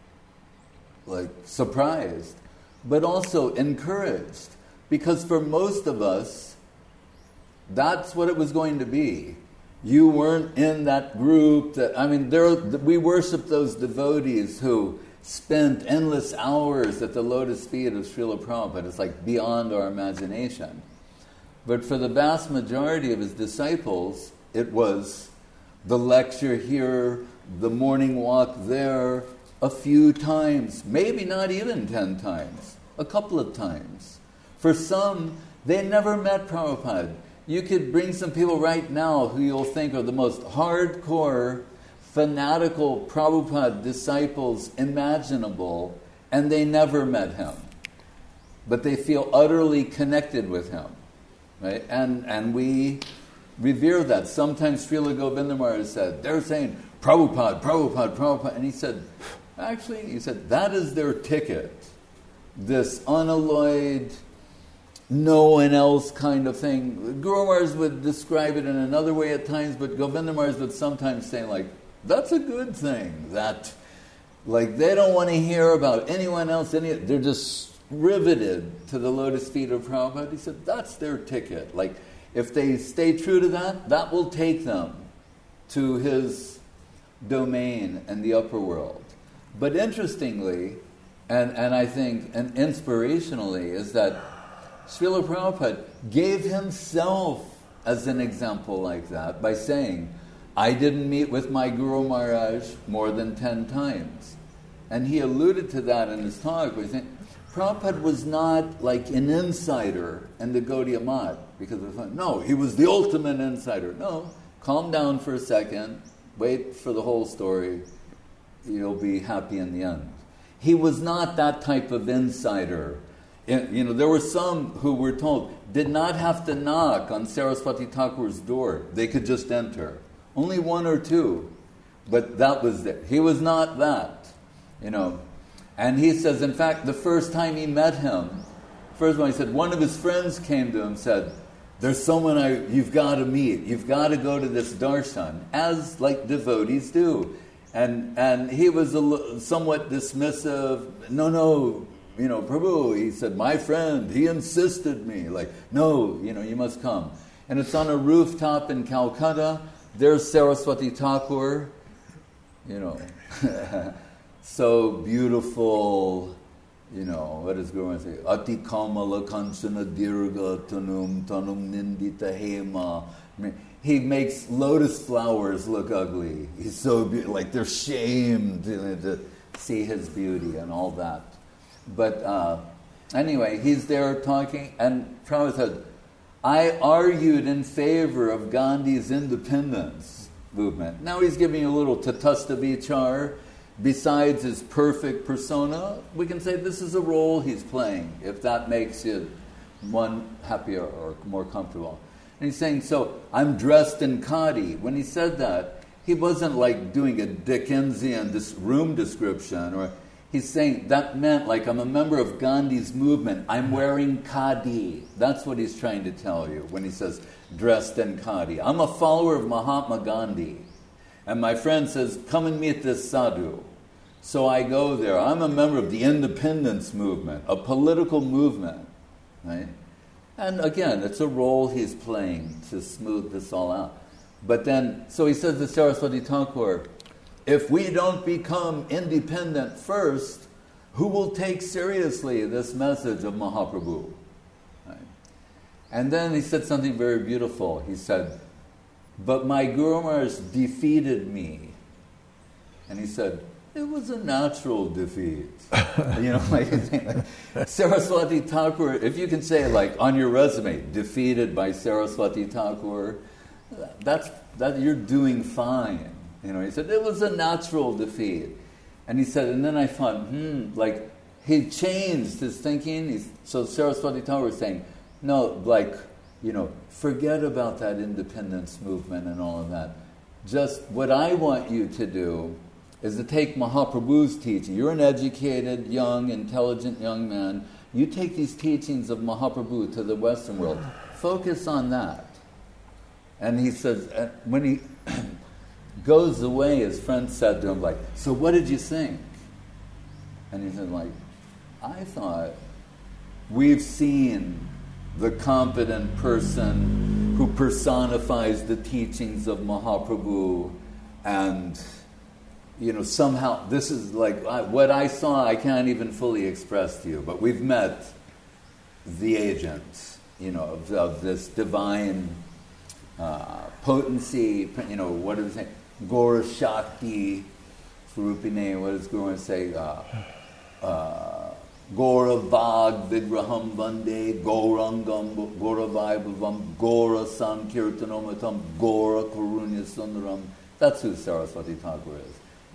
like surprised, but also encouraged. Because for most of us, that's what it was going to be. You weren't in that group. We worship those devotees who spent endless hours at the lotus feet of Srila Prabhupada. It's like beyond our imagination. But for the vast majority of his disciples, it was the lecture here, the morning walk there, a few times, maybe not even 10 times, a couple of times. For some, they never met Prabhupada. You could bring some people right now who you'll think are the most hardcore, fanatical Prabhupada disciples imaginable, and they never met him. But they feel utterly connected with him. Right? And we revere that. Sometimes Srila Govinda Maharaj said, they're saying, Prabhupada, Prabhupada, Prabhupada. And he said, that is their ticket. This unalloyed, no one else kind of thing. Guru Maharaj would describe it in another way at times, but Govinda Maharaj would sometimes say, that's a good thing. That, they don't want to hear about anyone else. They're just riveted to the lotus feet of Prabhupada. He said, that's their ticket. If they stay true to that, that will take them to his domain and the upper world. But interestingly, and I think, and inspirationally, is that Srila Prabhupada gave himself as an example like that by saying, I didn't meet with my Guru Maharaj more than 10 times. And he alluded to that in his talk, where he said, Prabhupada was not like an insider in the Gaudiya Math, because no, he was the ultimate insider. No, calm down for a second, wait for the whole story, you'll be happy in the end. He was not that type of insider. There were some who were told, did not have to knock on Saraswati Thakur's door. They could just enter. Only one or two. But that was it. He was not that. And he says, in fact, the first time he met him, first one he said, one of his friends came to him and said, there's someone you've got to meet. You've got to go to this darshan, as devotees do. And he was somewhat dismissive. No, Prabhu, he said, my friend, he insisted me. No, you must come. And it's on a rooftop in Calcutta. There's Saraswati Thakur, so beautiful, what does Guru say? Ati kamala kanchana dirga tanum nindita hema. He makes lotus flowers look ugly. He's so beautiful, they're shamed to see his beauty and all that. But anyway, he's there talking, and Prabhupada said, I argued in favor of Gandhi's independence movement. Now he's giving you a little tatasta vichar. Besides his perfect persona, we can say this is a role he's playing, if that makes it one happier or more comfortable. And he's saying, so I'm dressed in khadi. When he said that, he wasn't doing a Dickensian room description, or he's saying that meant, like, I'm a member of Gandhi's movement. I'm wearing khadi. That's what he's trying to tell you when he says dressed in khadi. I'm a follower of Mahatma Gandhi. And my friend says, come and meet this sadhu. So I go there. I'm a member of the independence movement, a political movement, right? And again, it's a role he's playing to smooth this all out. But then, so he says to Saraswati Thakur, if we don't become independent first, who will take seriously this message of Mahaprabhu? Right? And then he said something very beautiful. He said, but my Guru Maharaj defeated me. And he said, it was a natural defeat. Like Saraswati Thakur, if you can say, like, on your resume, defeated by Saraswati Thakur, that you're doing fine. He said, it was a natural defeat. And he said, and then I thought, like, he changed his thinking. So Saraswati Thakur was saying, no, like, forget about that independence movement and all of that. Just what I want you to do is to take Mahaprabhu's teaching. You're an educated, young, intelligent young man. You take these teachings of Mahaprabhu to the Western world. Focus on that. And he says, when he goes away, his friend said to him, like, so what did you think? And he said, like, I thought, we've seen the competent person who personifies the teachings of Mahaprabhu, and somehow this is like what I saw I can't even fully express to you, but we've met the agent, of this divine potency, what do we say? Gora Shakti, Swarupine, what does Guru say? Gora Vag Vigraham Vande, Gaurangam, Gora Vaibhavam, Gora Sankirtanomatam, Gora Karunya Sundaram. That's who Saraswati Thakur is.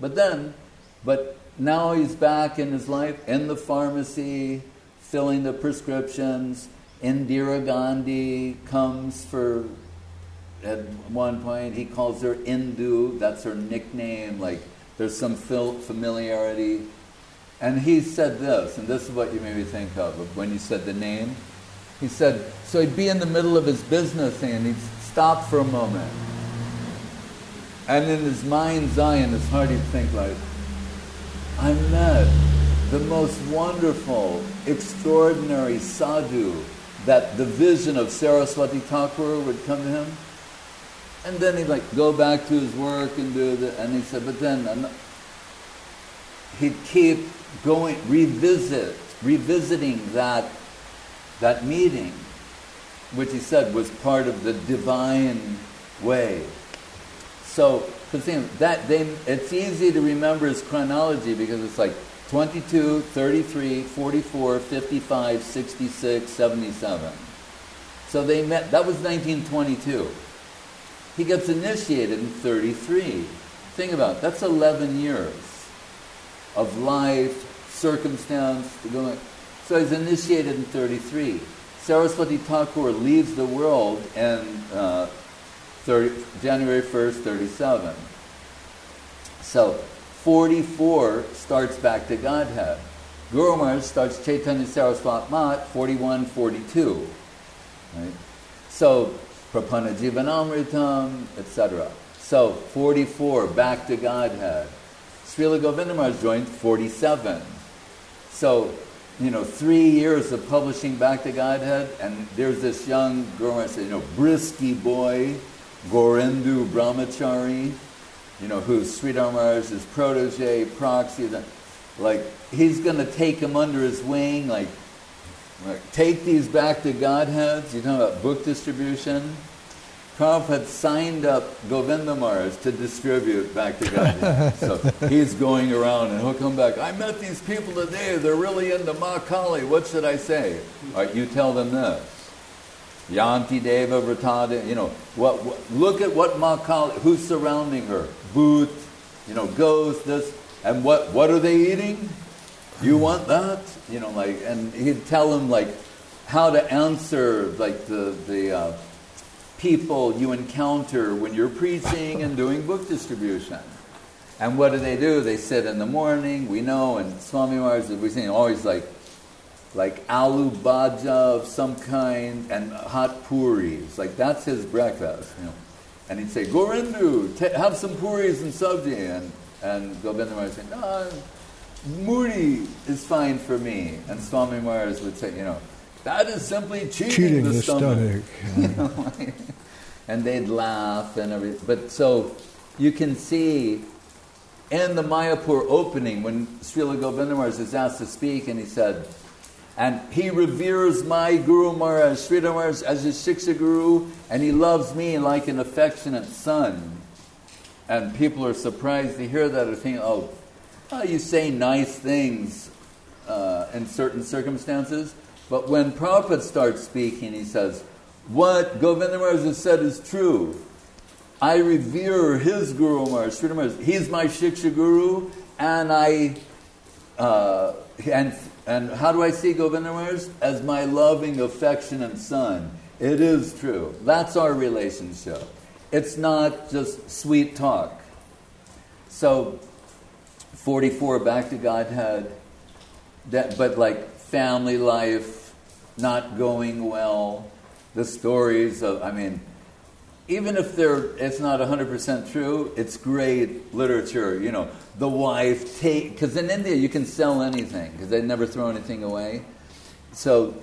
But now he's back in his life, in the pharmacy, filling the prescriptions. Indira Gandhi comes for, at one point, he calls her Indu, that's her nickname, like there's some familiarity. And he said this, and this is what you made me think of when you said the name. He said, so he'd be in the middle of his business thing and he'd stop for a moment. And in his mind's eye and his heart, he'd think like, I met the most wonderful, extraordinary sadhu, that the vision of Saraswati Thakur would come to him. And then he'd like go back to his work and do the, and he said, but then he'd keep going, revisiting that meeting, which he said was part of the divine way. So, it's easy to remember his chronology because it's like 22, 33, 44, 55, 66, 77. So they met, that was 1922. He gets initiated in 33. Think about it, that's 11 years of life, circumstance. So he's initiated in 33. Saraswati Thakur leaves the world in January 1st, 37. So 44 starts back to Godhead. Guru Maharaj starts Chaitanya Saraswat Mat 41, 42. Right? So Prapanna Jivanamritam, etc. So 44 back to Godhead. Srila Govinda Maharaj joined 47. So 3 years of publishing back to Godhead, and there's this young Guru Maharaj, brisky boy, Gorendu Brahmachari, who's Sridhar Maharaj's protege, proxy. Like, he's going to take him under his wing, like take these back to Godheads. You're talking about book distribution. Prabhupada signed up Govinda Maharaj to distribute back to Godhead. So he's going around and he'll come back. I met these people today. They're really into Ma Kali. What should I say? All right, you tell them this. Yanti Deva Vratada, look at what Ma Kali, who's surrounding her? Bhoot, ghosts, this, and what are they eating? You want that? And he'd tell them how to answer the people you encounter when you're preaching and doing book distribution. And what do? They sit in the morning, we know, and Swami Maharaj, we're saying, always like aloo bhaja of some kind and hot puris. Like, that's his breakfast, you know. And he'd say, Gorindu, have some puris and sabji. And Govinda Maharaj would say, no, muri is fine for me. And Swami Maharaj would say, you know, that is simply cheating the stomach. You know, and they'd laugh and everything. But so you can see in the Mayapur opening, when Srila Govinda Maharaj is asked to speak, and he said, and he reveres my Guru Maharaj, Sridhar Maharaj, as his Shiksha Guru, and he loves me like an affectionate son. And people are surprised to hear that, or think, oh, you say nice things in certain circumstances. But when Prabhupada starts speaking, he says, what Govinda Maharaj has said is true. I revere his Guru Maharaj, Sridhar Maharaj. He's my Shiksha Guru, and and how do I see Govinda Maharaj? As my loving, affectionate son. It is true. That's our relationship. It's not just sweet talk. So, 44, back to Godhead. But like family life, not going well. The stories of, even if it's not 100% true, it's great literature. You know, the wife because in India you can sell anything because they never throw anything away. So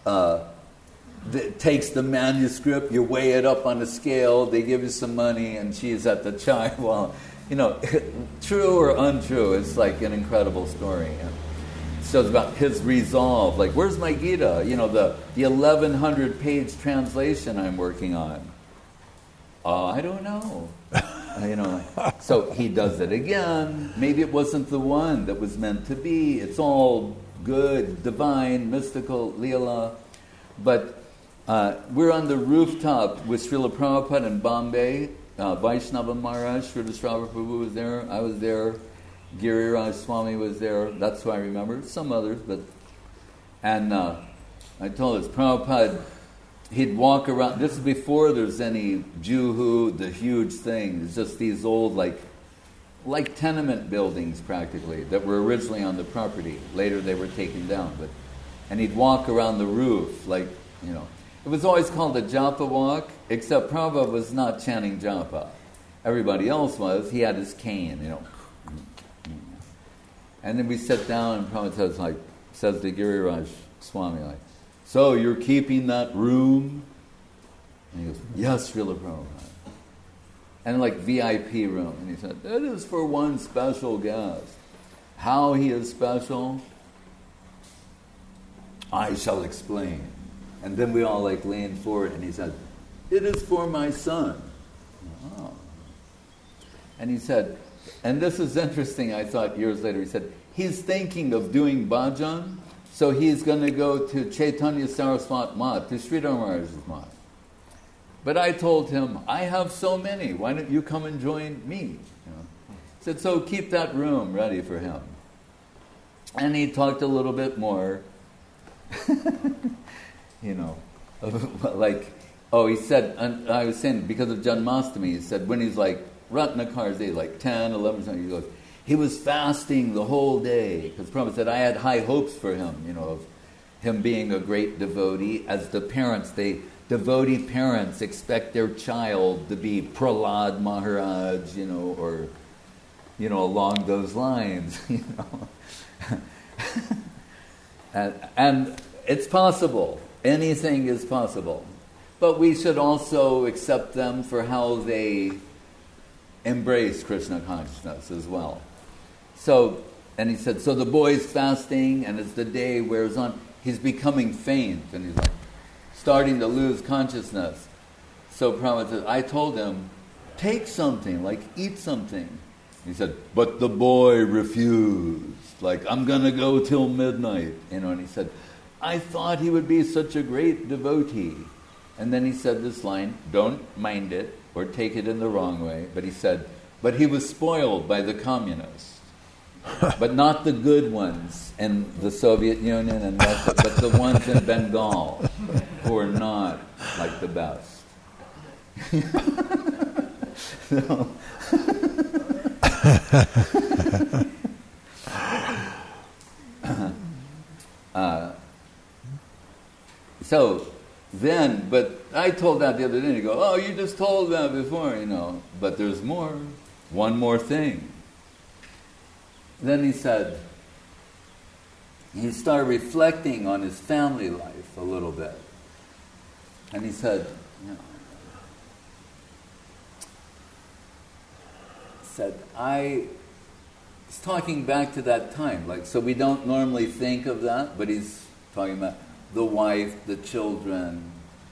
takes the manuscript, you weigh it up on a scale, they give you some money, and she's at the chai. Well, you know, true or untrue, it's like an incredible story. So it's about his resolve. Like, where's my Gita? You know, the 1,100-page translation I'm working on. I don't know. You know, so he does it again. Maybe it wasn't the one that was meant to be. It's all good, divine, mystical, Leela. But we're on the rooftop with Srila Prabhupada in Bombay. Vaishnava Maharaj, Srila Shravana Prabhu was there. I was there. Giriraj Swami was there. That's who I remember. Some others, but... And I told us, Prabhupada, he'd walk around. This is before there's any Juhu, the huge thing. It's just these old, like tenement buildings, practically, that were originally on the property. Later they were taken down. And he'd walk around the roof, like, you know. It was always called a japa walk, except Prabhupada was not chanting japa. Everybody else was. He had his cane, you know. And then we sit down, and Prabhupada says to Giriraj Swami, so you're keeping that room? And he goes, yes, Srila Prabhupada. And VIP room. And he said, that is for one special guest. How he is special, I shall explain. And then we all leaned forward, and he said, it is for my son. Oh. And he said, and this is interesting, I thought years later, he said, he's thinking of doing bhajan, so he's going to go to Chaitanya Saraswat Math, to Sridhar Maharaj's Math. But I told him, I have so many, why don't you come and join me? You know? He said, so keep that room ready for him. And he talked a little bit more, you know, he said, and I was saying, because of Janmashtami, he said, when he's Ratnakar's day, 10, 11, he goes, he was fasting the whole day, because Prabhupada said, I had high hopes for him, you know, of him being a great devotee. As the parents, devotee parents expect their child to be Prahlad Maharaj, you know, or, you know, along those lines, you know. and it's possible. Anything is possible. But we should also accept them for how they embrace Krishna consciousness as well. So, and he said, so the boy's fasting, and as the day wears on, he's becoming faint, and he's starting to lose consciousness. So Prabhupada said, I told him, take something, eat something. He said, but the boy refused, I'm going to go till midnight, you know, and he said, I thought he would be such a great devotee. And then he said this line, don't mind it, or take it in the wrong way, but he said, but he was spoiled by the communists. But not the good ones in the Soviet Union and Russia, but the ones in Bengal who are not the best. So then, but I told that the other day, and you go, oh, you just told that before, but there's more. One more thing. Then he said, he started reflecting on his family life a little bit. And he said, he's talking back to that time. So we don't normally think of that, but he's talking about the wife, the children.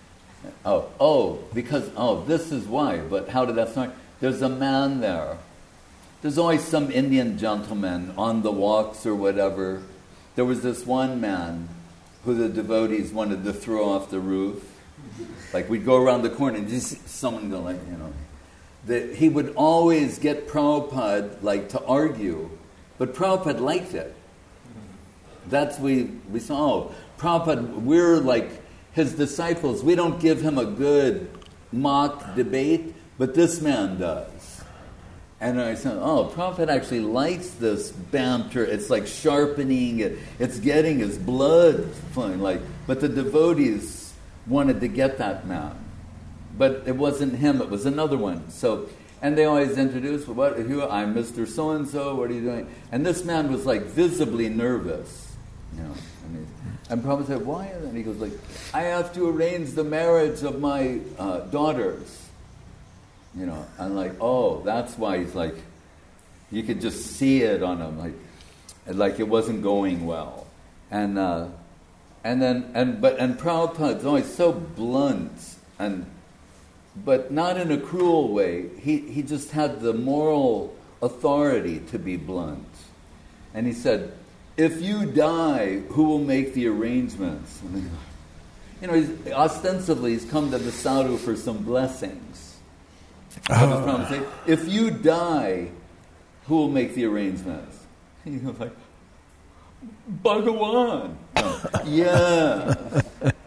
This is why. But how did that start? There's a man there. There's always some Indian gentleman on the walks or whatever. There was this one man who the devotees wanted to throw off the roof. We'd go around the corner and just someone go that he would always get Prabhupada to argue. But Prabhupada liked it. That's we saw, Prabhupada, we're his disciples. We don't give him a good mock debate, but this man does. And I said, Prabhupada actually likes this banter. It's sharpening it. It's getting his blood flowing. But the devotees wanted to get that man. But it wasn't him, it was another one. So, and they always introduce, I'm Mr. So-and-so, what are you doing? And this man was visibly nervous. And Prabhupada said, why? And he goes I have to arrange the marriage of my daughters. And that's why he's you could just see it on him, it wasn't going well. And Prabhupada's always so blunt, but not in a cruel way. He just had the moral authority to be blunt. And he said, if you die, who will make the arrangements? Ostensibly he's come to the sadhu for some blessings. Say, if you die, who will make the arrangements? He goes Bhagavan. Yes.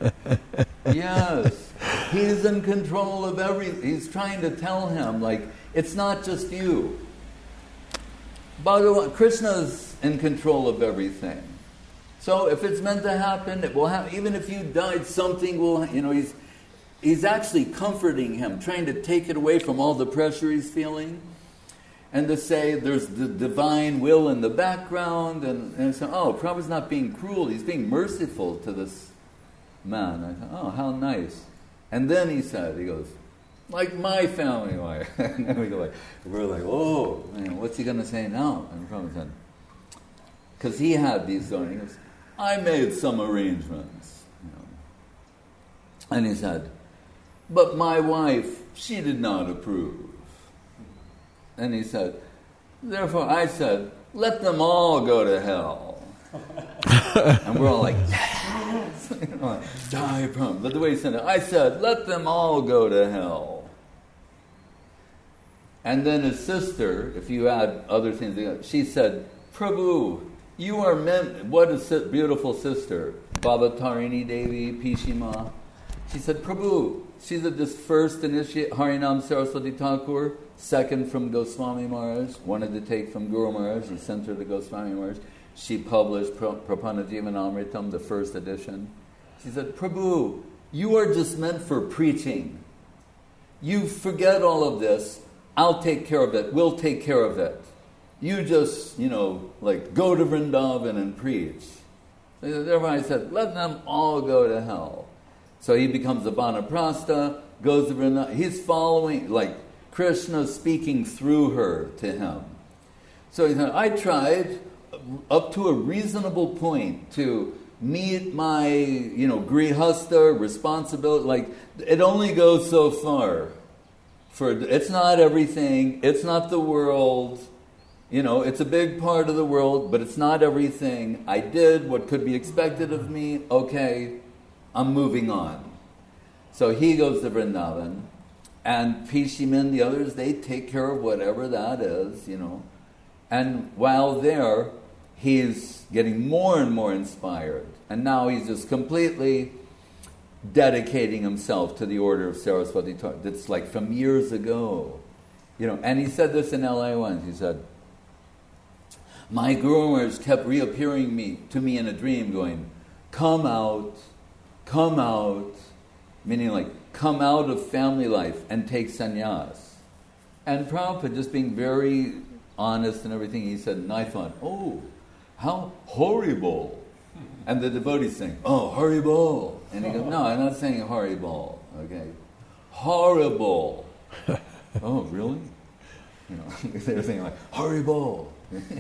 Yes. He's in control of everything. He's trying to tell him, it's not just you. Bhagavan, Krishna's in control of everything. So if it's meant to happen, it will happen. Even if you died, something will, he's actually comforting him, trying to take it away from all the pressure he's feeling, and to say there's the divine will in the background, and so, Prabhupada's not being cruel, he's being merciful to this man. I thought, how nice. And then he goes, like my family life. And then we're man, what's he going to say now? And Prabhupada said, because he had these zoning, he goes, I made some arrangements. And he said, but my wife, she did not approve. And he said, therefore I said, let them all go to hell. And we're all yes! Die from. But the way he said it, I said, let them all go to hell. And then his sister, if you add other things together, she said, Prabhu, you are meant, what a beautiful sister, Baba Tarini Devi, Pishima. She said, Prabhu, she's this first initiate, Harinam Saraswati Thakur, second from Goswami Maharaj, wanted to take from Guru Maharaj, he sent her to Goswami Maharaj. She published Prapanna Jivanamritam, the first edition. She said, Prabhu, you are just meant for preaching. You forget all of this, I'll take care of it, we'll take care of it. You just, go to Vrindavan and preach. Therefore I said, let them all go to hell. So he becomes a Vanaprastha, goes to Vrindavan. He's following, Krishna speaking through her to him. So he said, I tried up to a reasonable point to meet my, grihastha responsibility. It only goes so far. It's not everything. It's not the world. It's a big part of the world, but it's not everything. I did what could be expected of me. Okay, I'm moving on. So he goes to Vrindavan, and Pishiman, the others, they take care of whatever that is, And while there, he's getting more and more inspired. And now he's just completely dedicating himself to the order of Saraswati Thakur. That's from years ago. And he said this in LA once. He said, my Guru Maharaj kept reappearing to me in a dream going, come out, meaning like, come out of family life and take sannyas. And Prabhupada, just being very honest and everything, he said, and I thought, oh, how horrible. And the devotees saying, oh, horrible. And he goes, no, I'm not saying horrible, okay? Horrible. Oh, really? You know, they were saying like, horrible.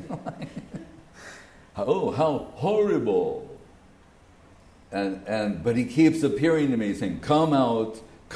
Oh, how horrible. But he keeps appearing to me saying, come out.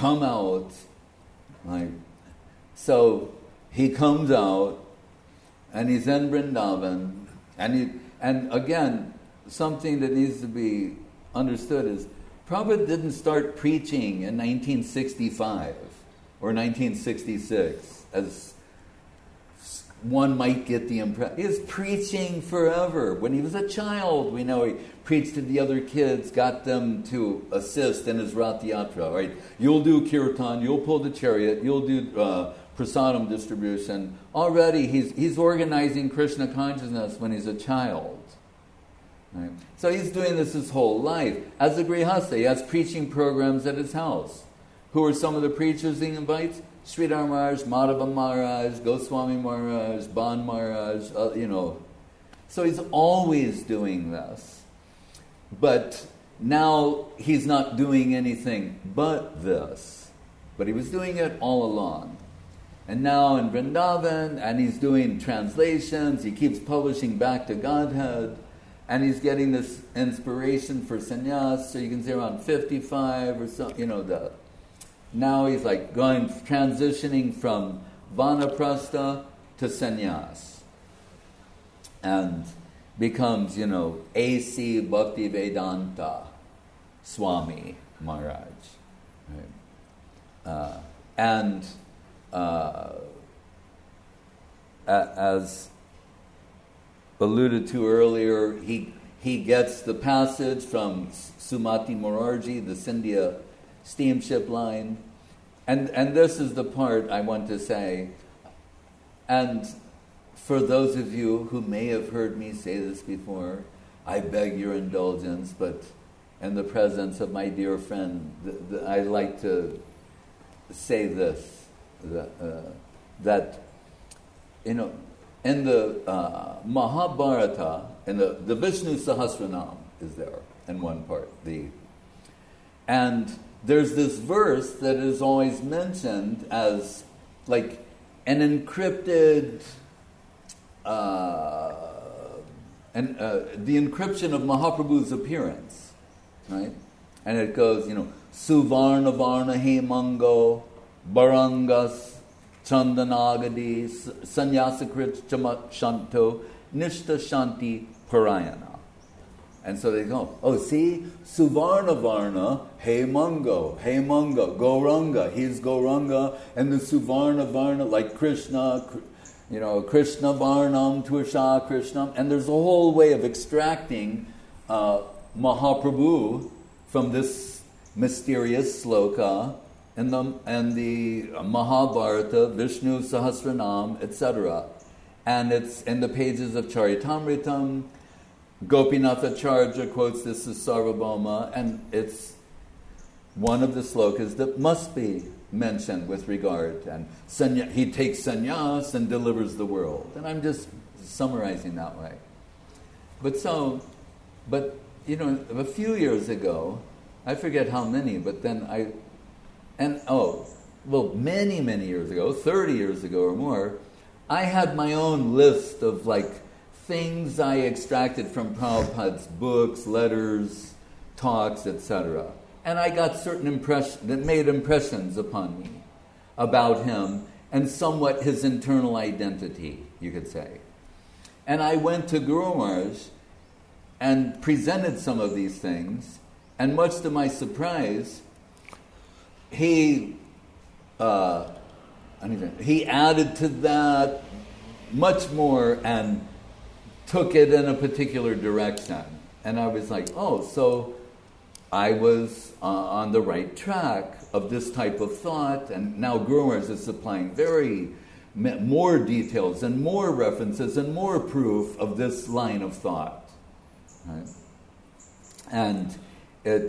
Like, so he comes out and he's in Vrindavan, and again, something that needs to be understood is Prabhupada didn't start preaching in 1965 or 1966 as one might get the impression. He was preaching forever. When he was a child, we know he preached to the other kids, got them to assist in his Rath Yatra, right? You'll do kirtan, you'll pull the chariot, you'll do prasadam distribution. Already he's organizing Krishna consciousness when he's a child. Right? So he's doing this his whole life. As a grihastha, he has preaching programs at his house. Who are some of the preachers he invites? Sridhar Maharaj, Madhava Maharaj, Goswami Maharaj, Ban Maharaj, So he's always doing this. But now he's not doing anything but this. But he was doing it all along. And now in Vrindavan, and he's doing translations, he keeps publishing Back to Godhead, and he's getting this inspiration for sannyas, so you can say around 55 or so, now he's like transitioning from vanaprastha to sannyas. And becomes, A.C. Bhaktivedanta Swami Maharaj. Right? As alluded to earlier, he gets the passage from Sumati Morarji, the Scindia steamship line. And this is the part I want to say. And for those of you who may have heard me say this before, I beg your indulgence, but in the presence of my dear friend, I'd like to say this, that in the Mahabharata, in the Vishnu Sahasranam is there in one part, and there's this verse that is always mentioned as like an encrypted, the encryption of Mahaprabhu's appearance, right? And it goes, Suvarna Varna Hemango, Barangas, Chandanagadi, Sanyasakrit Shanto, Nishta Shanti Parayana. And so they go, oh, see, Suvarna Varna, Hemango, Gauranga, he's Gauranga, and the Suvarna Varna, like Krishna, Krishna Varnam, Tvisha Krishnam, and there's a whole way of extracting Mahaprabhu from this mysterious sloka and the Mahabharata, Vishnu Sahasranam, etc. And it's in the pages of Charitamritam. Gopinathacharya quotes this as Sarvabhauma, and it's one of the slokas that must be mentioned with regard. And he takes sannyas and delivers the world. And I'm just summarizing that way. But a few years ago, I forget how many, but then many, many years ago, 30 years ago or more, I had my own list of things I extracted from Prabhupada's books, letters, talks, etc. And I got certain impressions that made impressions upon me about him and somewhat his internal identity, you could say. And I went to Guru Maharaj and presented some of these things, and much to my surprise, he added to that much more and took it in a particular direction. And I was like, oh, so I was on the right track of this type of thought, and now Guru Maharaj is supplying very, more details and more references and more proof of this line of thought. Right? And and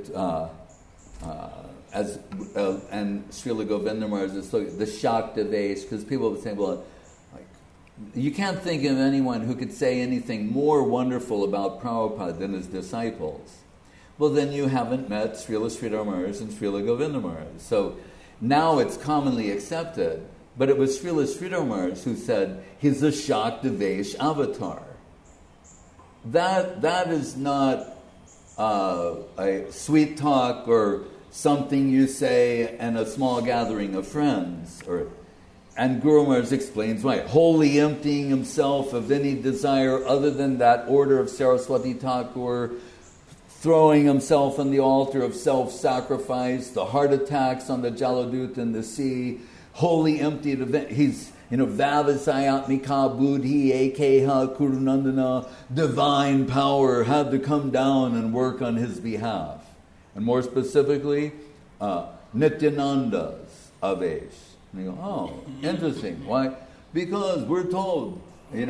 Srila Govinda Maharaj is the Shakta Vesh, because people would say, well, like, you can't think of anyone who could say anything more wonderful about Prabhupada than his disciples. Well, then you haven't met Srila Sridhar Maharaj and Srila Govinda Maharaj. So now it's commonly accepted, but it was Srila Sridhar Maharaj who said he's a Shakta Vesh avatar. That is not a sweet talk or something you say in a small gathering of friends. And Guru Maharaj explains why. Wholly emptying himself of any desire other than that order of Saraswati Thakur, throwing himself on the altar of self-sacrifice, the heart attacks on the Jaladut in the sea, wholly emptied of it. He's, Vavasayatmika Buddhi Ekeha Kurunandana, divine power had to come down and work on his behalf. And more specifically, Nityananda's Avesh. And you go, oh, interesting. Why? Because we're told,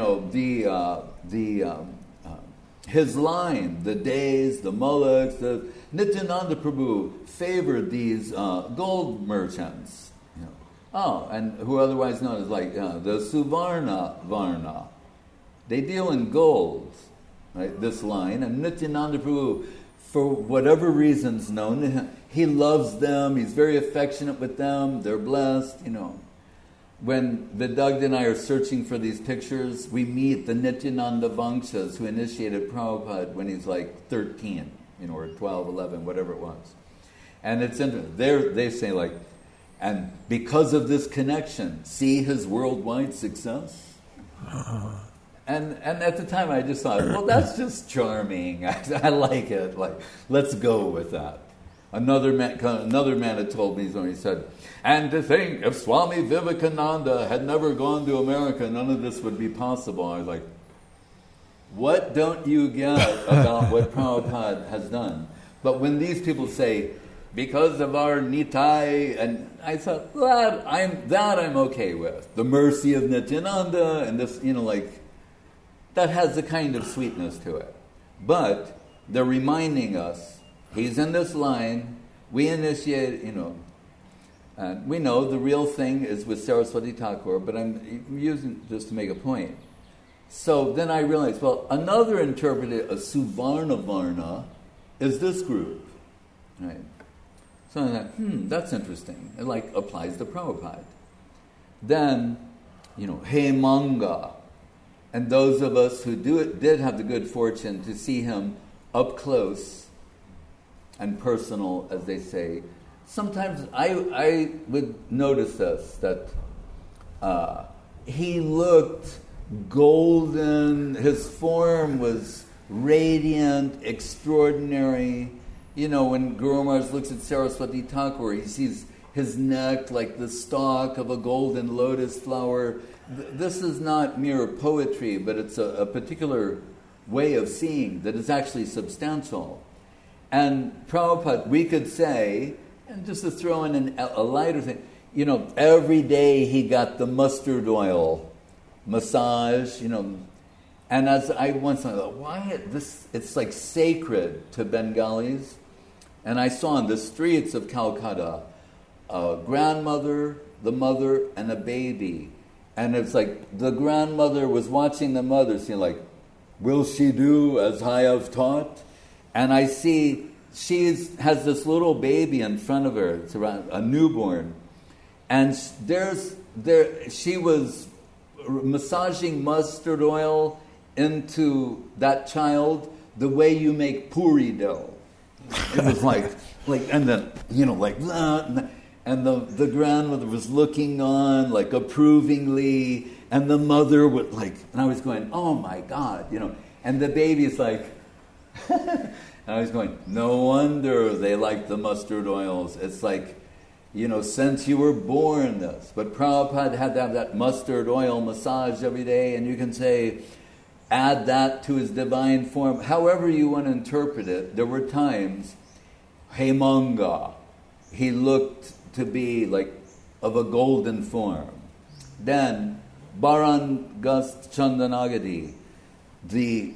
his line, the Days, the Mullaks, the Nityananda Prabhu favored these gold merchants. And who are otherwise known as the Suvarna Varna. They deal in gold, right? This line, and Nityananda Prabhu, for whatever reasons known, he loves them. He's very affectionate with them. They're blessed, When Vidagda and I are searching for these pictures, we meet the Nityananda Vangshas who initiated Prabhupada when he's 13, or 12, 11, whatever it was. And it's interesting. They say and because of this connection, see his worldwide success? And at the time I just thought, well, that's just charming. I like it. Let's go with that. Another man had told me, he said, and to think if Swami Vivekananda had never gone to America, none of this would be possible. I was like, what don't you get about what Prabhupada has done? But when these people say, because of our Nitai, and I thought, that I'm okay with. The mercy of Nityananda, and this, that has a kind of sweetness to it. But they're reminding us, he's in this line, we initiate, and we know the real thing is with Saraswati Thakur, but I'm using just to make a point. So then I realized, well, another interpreter of Suvarna Varna is this group, right? So I thought, that's interesting. It applies to Prabhupada. Then, Hemanga, and those of us who did have the good fortune to see him up close and personal, as they say, sometimes I would notice this, that he looked golden, his form was radiant, extraordinary. When Guru Maharaj looks at Saraswati Thakur, he sees his neck like the stalk of a golden lotus flower. This is not mere poetry, but it's a particular way of seeing that is actually substantial. And Prabhupada, we could say, and just to throw in a lighter thing, every day he got the mustard oil massage, and as I once thought, why this? It's sacred to Bengalis. And I saw in the streets of Calcutta a grandmother, the mother, and a baby. And it's the grandmother was watching the mother, saying will she do as I have taught? And I see she has this little baby in front of her. It's around a newborn. And she was massaging mustard oil into that child the way you make puri dough. It was and then, that. And the grandmother was looking on, approvingly, and the mother would, and I was going, oh my God, and the baby's and I was going, no wonder they like the mustard oils. It's since you were born this. But Prabhupada had to have that mustard oil massage every day, and you can say, add that to his divine form. However you want to interpret it, there were times, Hemanga, he looked to be of a golden form. Then Barangas Chandanagadi, the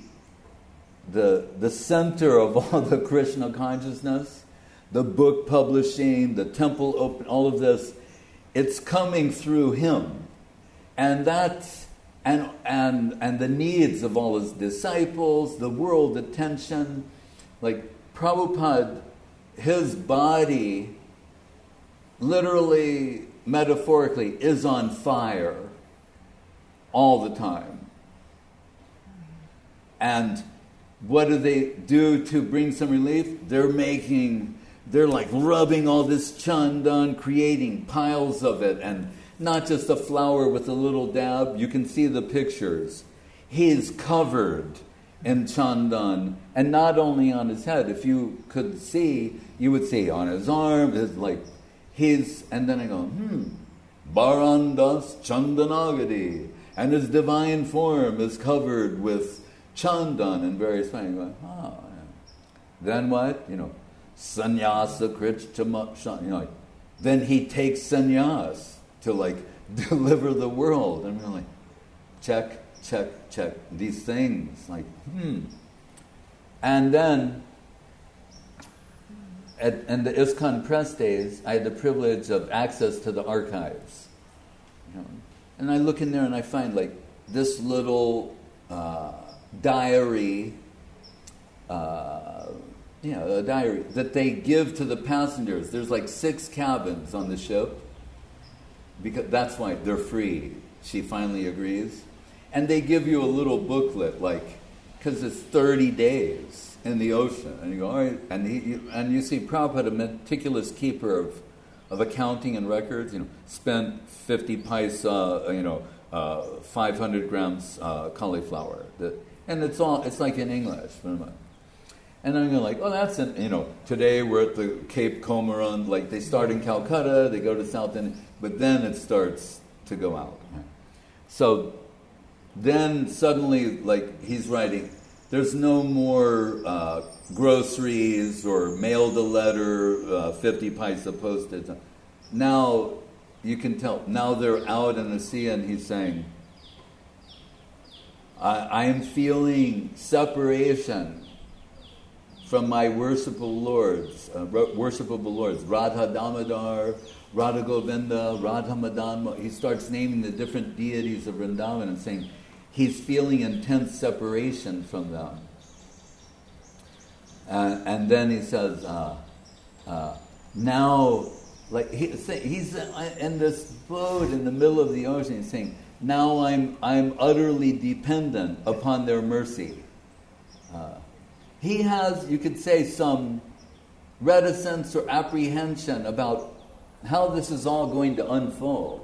center of all the Krishna consciousness, the book publishing, the temple open, all of this, it's coming through him. And that's and the needs of all his disciples, the world attention. Like Prabhupada, his body literally, metaphorically, is on fire all the time. And what do they do to bring some relief? They're like rubbing all this chandan, creating piles of it, and not just a flower with a little dab. You can see the pictures. He's covered in chandan, and not only on his head. If you could see, you would see on his arm, and then I go, Barandas Chandanagadi, and his divine form is covered with chandan and various things. Yeah. Then what? Sannyasa Krishna, then he takes sannyas to deliver the world. And we're like, check, these things, And then, in the ISKCON press days, I had the privilege of access to the archives. And I look in there and I find this little diary, a diary that they give to the passengers. There's 6 cabins on the ship, because that's why they're free. She finally agrees. And they give you a little booklet, because it's 30 days in the ocean. And you go, all right. And you see Prabhupada, a meticulous keeper of accounting and records, spent 50 paisa, 500 grams cauliflower. And it's in English. And I'm going that's today we're at the Cape Comorin, they start in Calcutta, they go to South India, but then it starts to go out. So then suddenly, he's writing, there's no more groceries or mailed a letter, 50 paisa postage. Now, you can tell, now they're out in the sea and he's saying, I am feeling separation from my worshipable lords, Radha Damodar, Radha Govinda, Radha Madan. He starts naming the different deities of Vrindavan and saying he's feeling intense separation from them. And then he says, now, he's in this boat in the middle of the ocean. He's saying, now I'm utterly dependent upon their mercy. He has, you could say, some reticence or apprehension about how this is all going to unfold.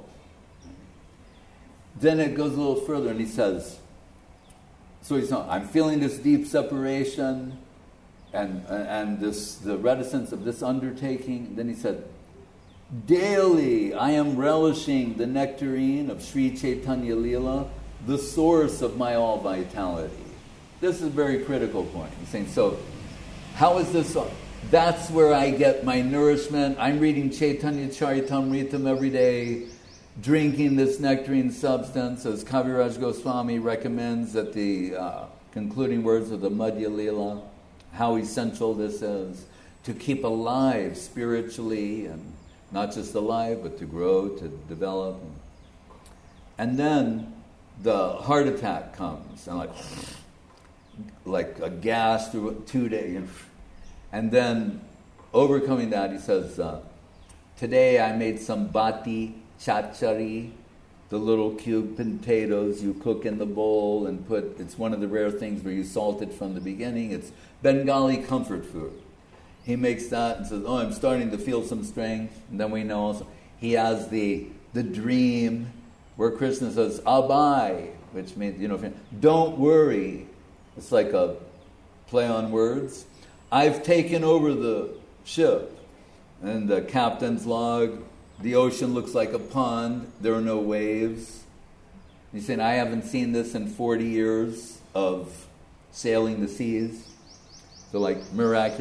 Then it goes a little further and he says, I'm feeling this deep separation and the reticence of this undertaking. Then he said, daily I am relishing the nectarine of Sri Chaitanya Leela, the source of my all vitality. This is a very critical point. He's saying, so how is this? That's where I get my nourishment. I'm reading Chaitanya Charitamritam every day, drinking this nectarine substance, as Kaviraj Goswami recommends at the concluding words of the Madhya Leela, how essential this is to keep alive spiritually, and not just alive, but to grow, to develop. And then the heart attack comes, and like a gas through 2 days. And then, overcoming that, he says, today I made some bati chachari, the little cube potatoes you cook in the bowl and it's one of the rare things where you salt it from the beginning. It's Bengali comfort food. He makes that and says, I'm starting to feel some strength. And then we know also, he has the dream where Krishna says, Abai, which means, don't worry. It's like a play on words. I've taken over the ship. And the captain's log, the ocean looks like a pond. There are no waves. He's saying, I haven't seen this in 40 years of sailing the seas.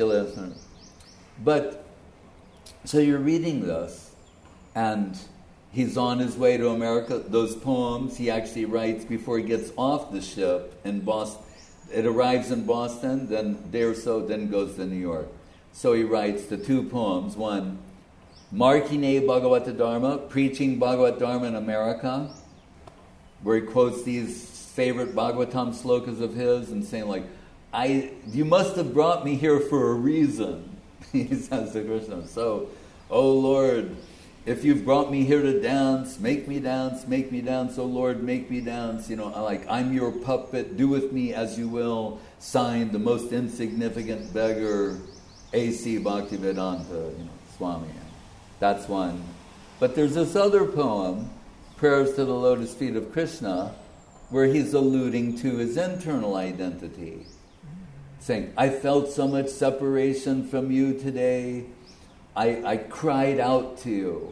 So— But, so you're reading this, and he's on his way to America. Those poems he actually writes before he gets off the ship in Boston. It arrives in Boston, then a day or so, then goes to New York. So he writes the two poems. One, Markine Bhagavata Dharma, preaching Bhagavad Dharma in America, where he quotes these favorite Bhagavatam slokas of his and saying like, you must have brought me here for a reason, he says to Krishna. So, oh Lord, if you've brought me here to dance, make me dance, oh Lord, make me dance. I'm your puppet, do with me as you will. Signed, the most insignificant beggar, A.C. Bhaktivedanta, Swami. That's one. But there's this other poem, Prayers to the Lotus Feet of Krishna, where he's alluding to his internal identity. Saying, I felt so much separation from you today. I cried out to you.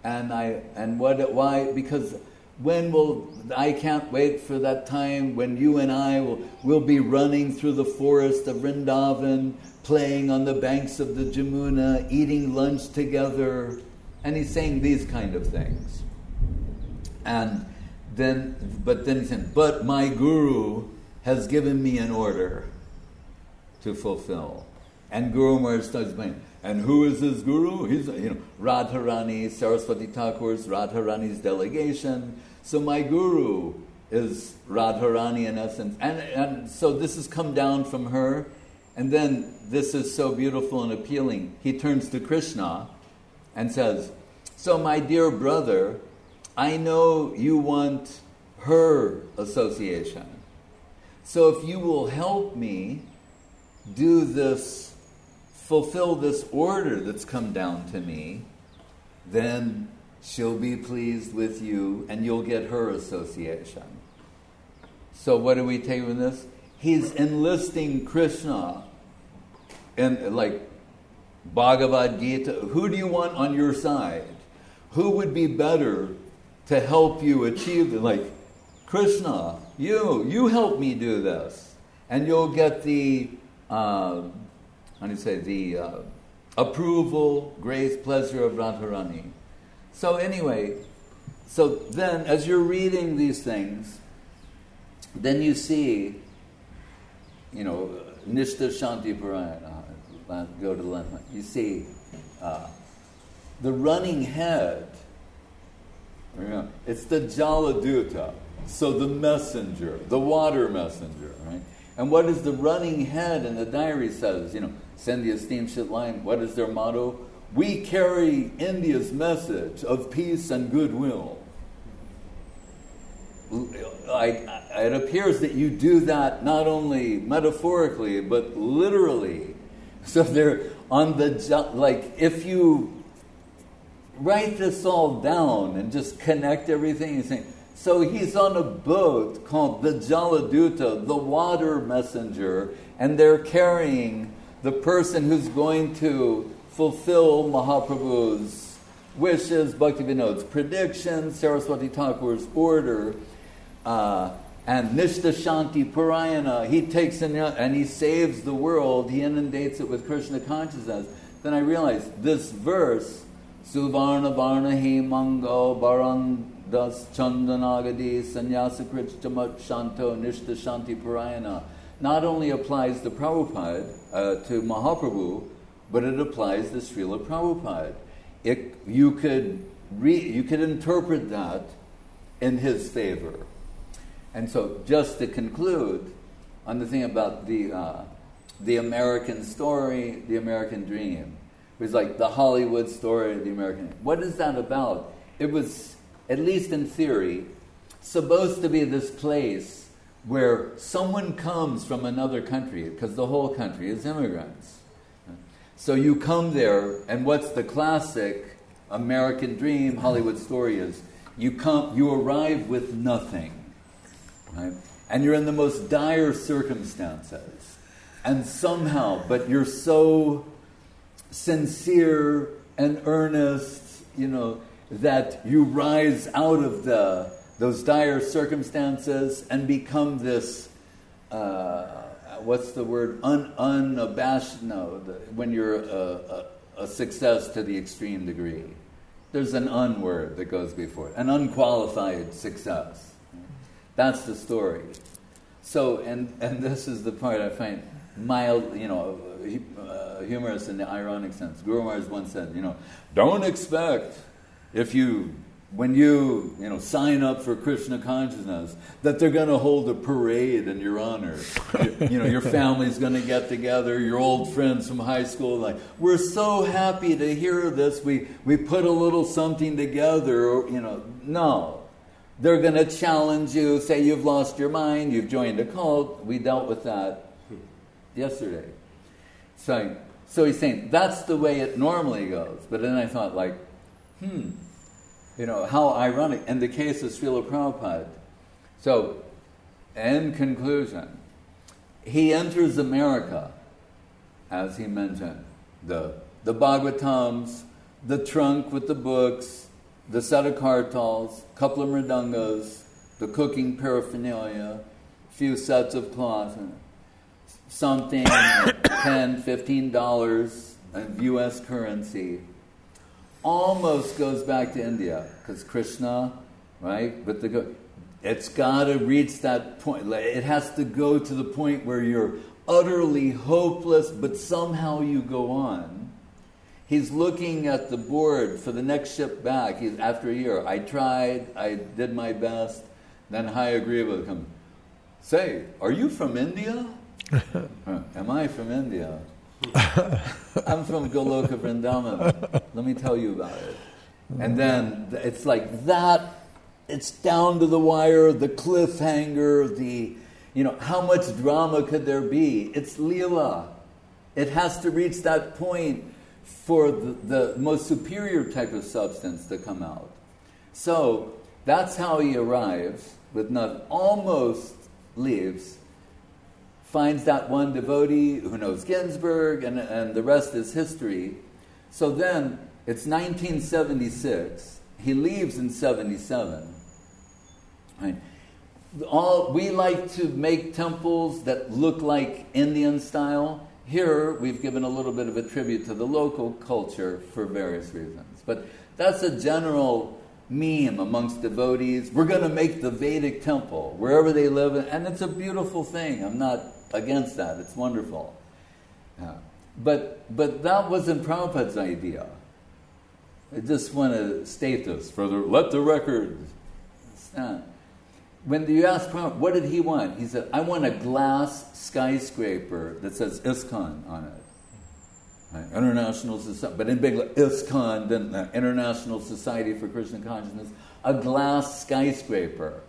Why? Because I can't wait for that time when you and I will be running through the forest of Vrindavan, playing on the banks of the Jamuna, eating lunch together. And he's saying these kind of things. But then he's saying, but my guru has given me an order to fulfill. And Guru Maharaj starts saying, and who is his guru? He's, Radharani, Saraswati Thakur's Radharani's delegation. So my guru is Radharani in essence. And so this has come down from her. And then this is so beautiful and appealing. He turns to Krishna and says, so my dear brother, I know you want her association. So if you will help me do this, fulfill this order that's come down to me, then she'll be pleased with you and you'll get her association. So what do we take from this? He's enlisting Krishna in like Bhagavad Gita. Who do you want on your side? Who would be better to help you achieve it? Like, Krishna, you help me do this. And you'll get the approval, grace, pleasure of Radharani. So anyway, so then as you're reading these things, then you see, Nishta Shanti Parayana, go to the left. You see the running head, it's the Jaladuta, so the messenger, the water messenger, right? And what is the running head in the diary says? Send the esteemed ship line. What is their motto? We carry India's message of peace and goodwill. It appears that you do that not only metaphorically, but literally. So they're on if you write this all down and just connect everything, you think, so he's on a boat called the Jaladuta, the water messenger, and they're carrying the person who's going to fulfill Mahaprabhu's wishes, Bhaktivinoda's predictions, Saraswati Thakur's order, and Nishta Shanti Parayana. He takes in and he saves the world. He inundates it with Krishna consciousness. Then I realized this verse, Suvarna Varna He Mango Barandas Chandanagadi Sanyasakrit Chamat Shanto Nishta Shanti Parayana, not only applies to Prabhupada, to Mahaprabhu, but it applies to Srila Prabhupada. You could interpret that in his favor. And so, just to conclude on the thing about the American story, the American dream, it was like the Hollywood story of the American. What is that about? It was, at least in theory, supposed to be this place where someone comes from another country, because the whole country is immigrants. So you come there, and what's the classic American dream, Hollywood story is, you arrive with nothing. Right? And you're in the most dire circumstances. And somehow, but you're so sincere and earnest, that you rise out of those dire circumstances and become this, what's the word? Unabashed, when you're a success to the extreme degree. There's an un word that goes before it, an unqualified success. That's the story. So, and this is the part I find mild, humorous in the ironic sense. Guru Maharaj once said, don't expect when you sign up for Krishna consciousness, that they're going to hold a parade in your honor. Your family's going to get together, your old friends from high school, like, we're so happy to hear this, we put a little something together, no. They're going to challenge you, say you've lost your mind, you've joined a cult. We dealt with that yesterday. So he's saying, that's the way it normally goes. But then I thought, how ironic. In the case of Srila Prabhupada, so, in conclusion, he enters America, as he mentioned, the Bhagavatams, the trunk with the books, the set of kartals, couple of mridangas, the cooking paraphernalia, few sets of cloth, something, $10, $15 of U.S. currency, almost goes back to India, because Krishna, right, it's got to reach that point. It has to go to the point where you're utterly hopeless, but somehow you go on. He's looking at the board for the next ship back. After a year, I tried, I did my best. Then Hayagriva comes, say, are you from India? Am I from India? I'm from Goloka Vrindavan. Let me tell you about it. And then it's like that. It's down to the wire, the cliffhanger, how much drama could there be? It's Leela. It has to reach that point for the most superior type of substance to come out. So that's how he arrives with nothing, almost leaves, finds that one devotee who knows Ginsburg, and the rest is history. So then it's 1976. He leaves in 77. Right? We like to make temples that look like Indian style. Here, we've given a little bit of a tribute to the local culture for various reasons. But that's a general meme amongst devotees. We're going to make the Vedic temple wherever they live, and it's a beautiful thing. I'm not against that. It's wonderful. But that wasn't Prabhupada's idea. I just want to state this further. Let the record stand. When you ask Prabhupada, what did he want? He said, I want a glass skyscraper that says ISKCON on it. Right? International Society, but in big, ISKCON, then International Society for Krishna Consciousness, a glass skyscraper.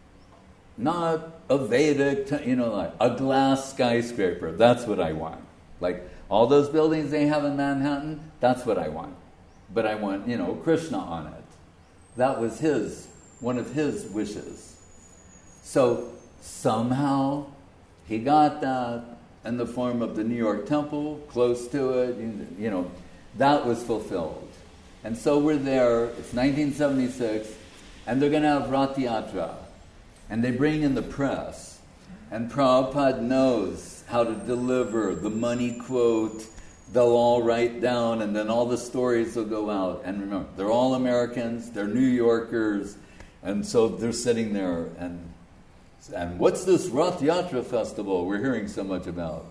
Not a Vedic, a glass skyscraper. That's what I want. Like all those buildings they have in Manhattan, that's what I want. But I want, Krishna on it. That was one of his wishes. So somehow he got that in the form of the New York Temple, close to it, that was fulfilled. And so we're there, it's 1976, and they're going to have Rath Yatra. And they bring in the press. And Prabhupada knows how to deliver the money quote. They'll all write down, and then all the stories will go out. And remember, they're all Americans, they're New Yorkers, and so they're sitting there, and what's this Rath Yatra festival we're hearing so much about?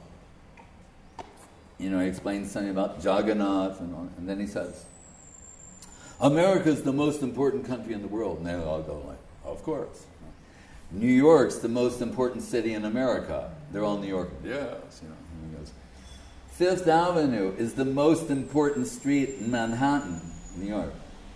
He explains something about Jagannath, and then he says, America's the most important country in the world. And they all go like, of course. New York's the most important city in America. They're all New Yorkers. Yes, And he goes, Fifth Avenue is the most important street in Manhattan, New York.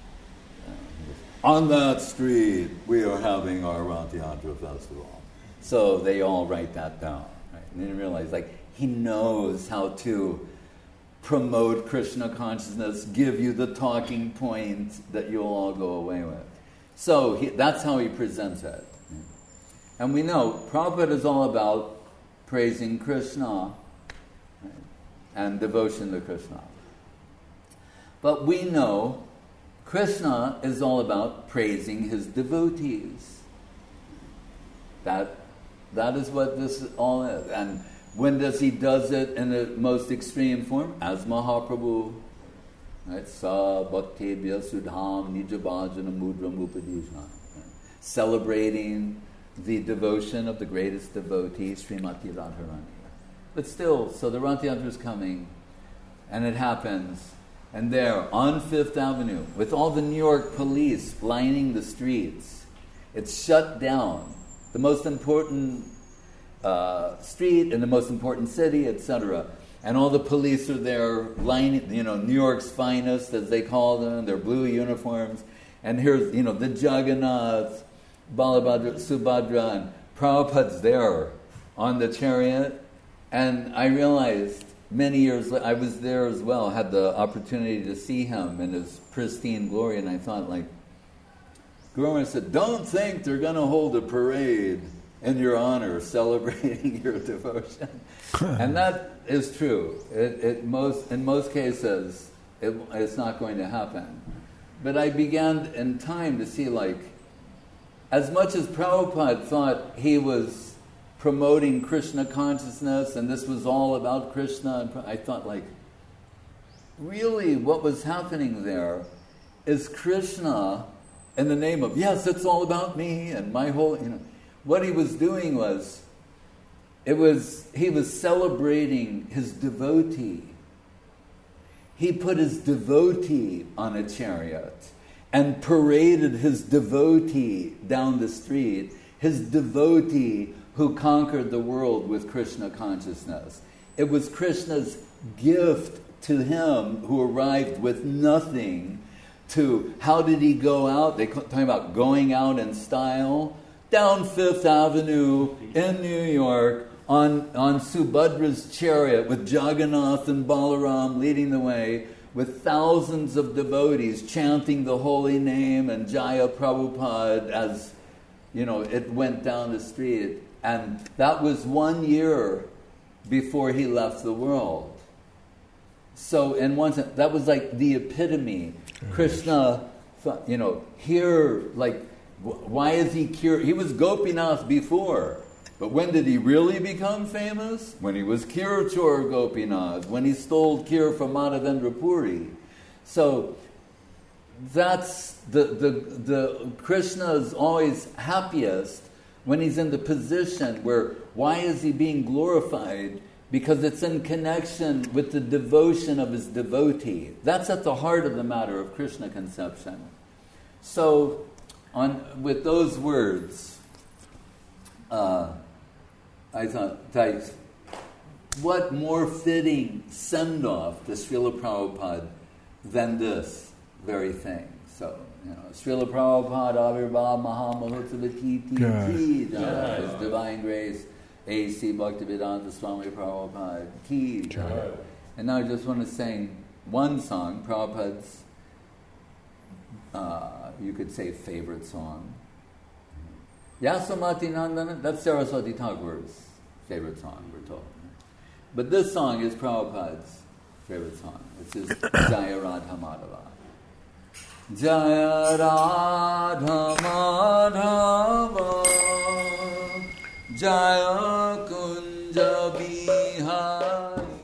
On that street, we are having our Rath Yatra festival. So they all write that down. Right? And then you realize, he knows how to promote Krishna consciousness, give you the talking point that you'll all go away with. So that's how he presents it. And we know Prabhupada is all about praising Krishna, right? And devotion to Krishna. But we know Krishna is all about praising his devotees. That is what this all is. And when he does it in the most extreme form? As Mahaprabhu. Right? Sa bhaktebhya sudham nijabhajana mudram upadeshan. Celebrating the devotion of the greatest devotee, Srimati Radharani. But still, so the Rath Yatra is coming, and it happens, and there, on Fifth Avenue, with all the New York police lining the streets, it's shut down. The most important street in the most important city, etc. And all the police are there, lining, New York's finest, as they call them, their blue uniforms. And here's, the Jagannath, Balabhadra, Subhadra, and Prabhupada's there on the chariot. And I realized many years later, I was there as well, had the opportunity to see him in his pristine glory, and I thought, Guru Maharaj said, don't think they're going to hold a parade in your honor, celebrating your devotion. And that is true. In most cases, it's not going to happen. But I began in time to see, as much as Prabhupada thought he was promoting Krishna consciousness and this was all about Krishna, and I thought, really what was happening there is Krishna in the name of, yes, it's all about me and my whole, what he was doing was, he was celebrating his devotee. He put his devotee on a chariot and paraded his devotee down the street, his devotee who conquered the world with Krishna consciousness. It was Krishna's gift to him who arrived with nothing to, how did he go out? They're talking about going out in style. Down Fifth Avenue in New York on Subhadra's chariot with Jagannath and Balaram leading the way, with thousands of devotees chanting the holy name and Jaya Prabhupada as, it went down the street. And that was 1 year before he left the world. So in one sense, that was the epitome. Krishna, here, why is he cured? He was Gopinath before. But when did he really become famous? When he was Kirchor Gopinath, when he stole Kir from Madhavendra Puri. So that's the Krishna is always happiest when he's in the position where, why is he being glorified? Because it's in connection with the devotion of his devotee. That's at the heart of the matter of Krishna conception. So, with those words, I thought, what more fitting send-off to Srila Prabhupada than this very thing? So, Srila Prabhupada, Avirbhav Mahamahotsav Ki His Divine Grace, A.C. Bhaktivedanta Swami Prabhupada Ki. And now I just want to sing one song, Prabhupada's, you could say, favorite song. Yasomati Nandana, that's Saraswati Thakur's favorite song, we're told. But this song is Prabhupada's favorite song. It's his Jaya Radha Madhava. Jaya Radha Madhava, Jaya Kunja Bihari,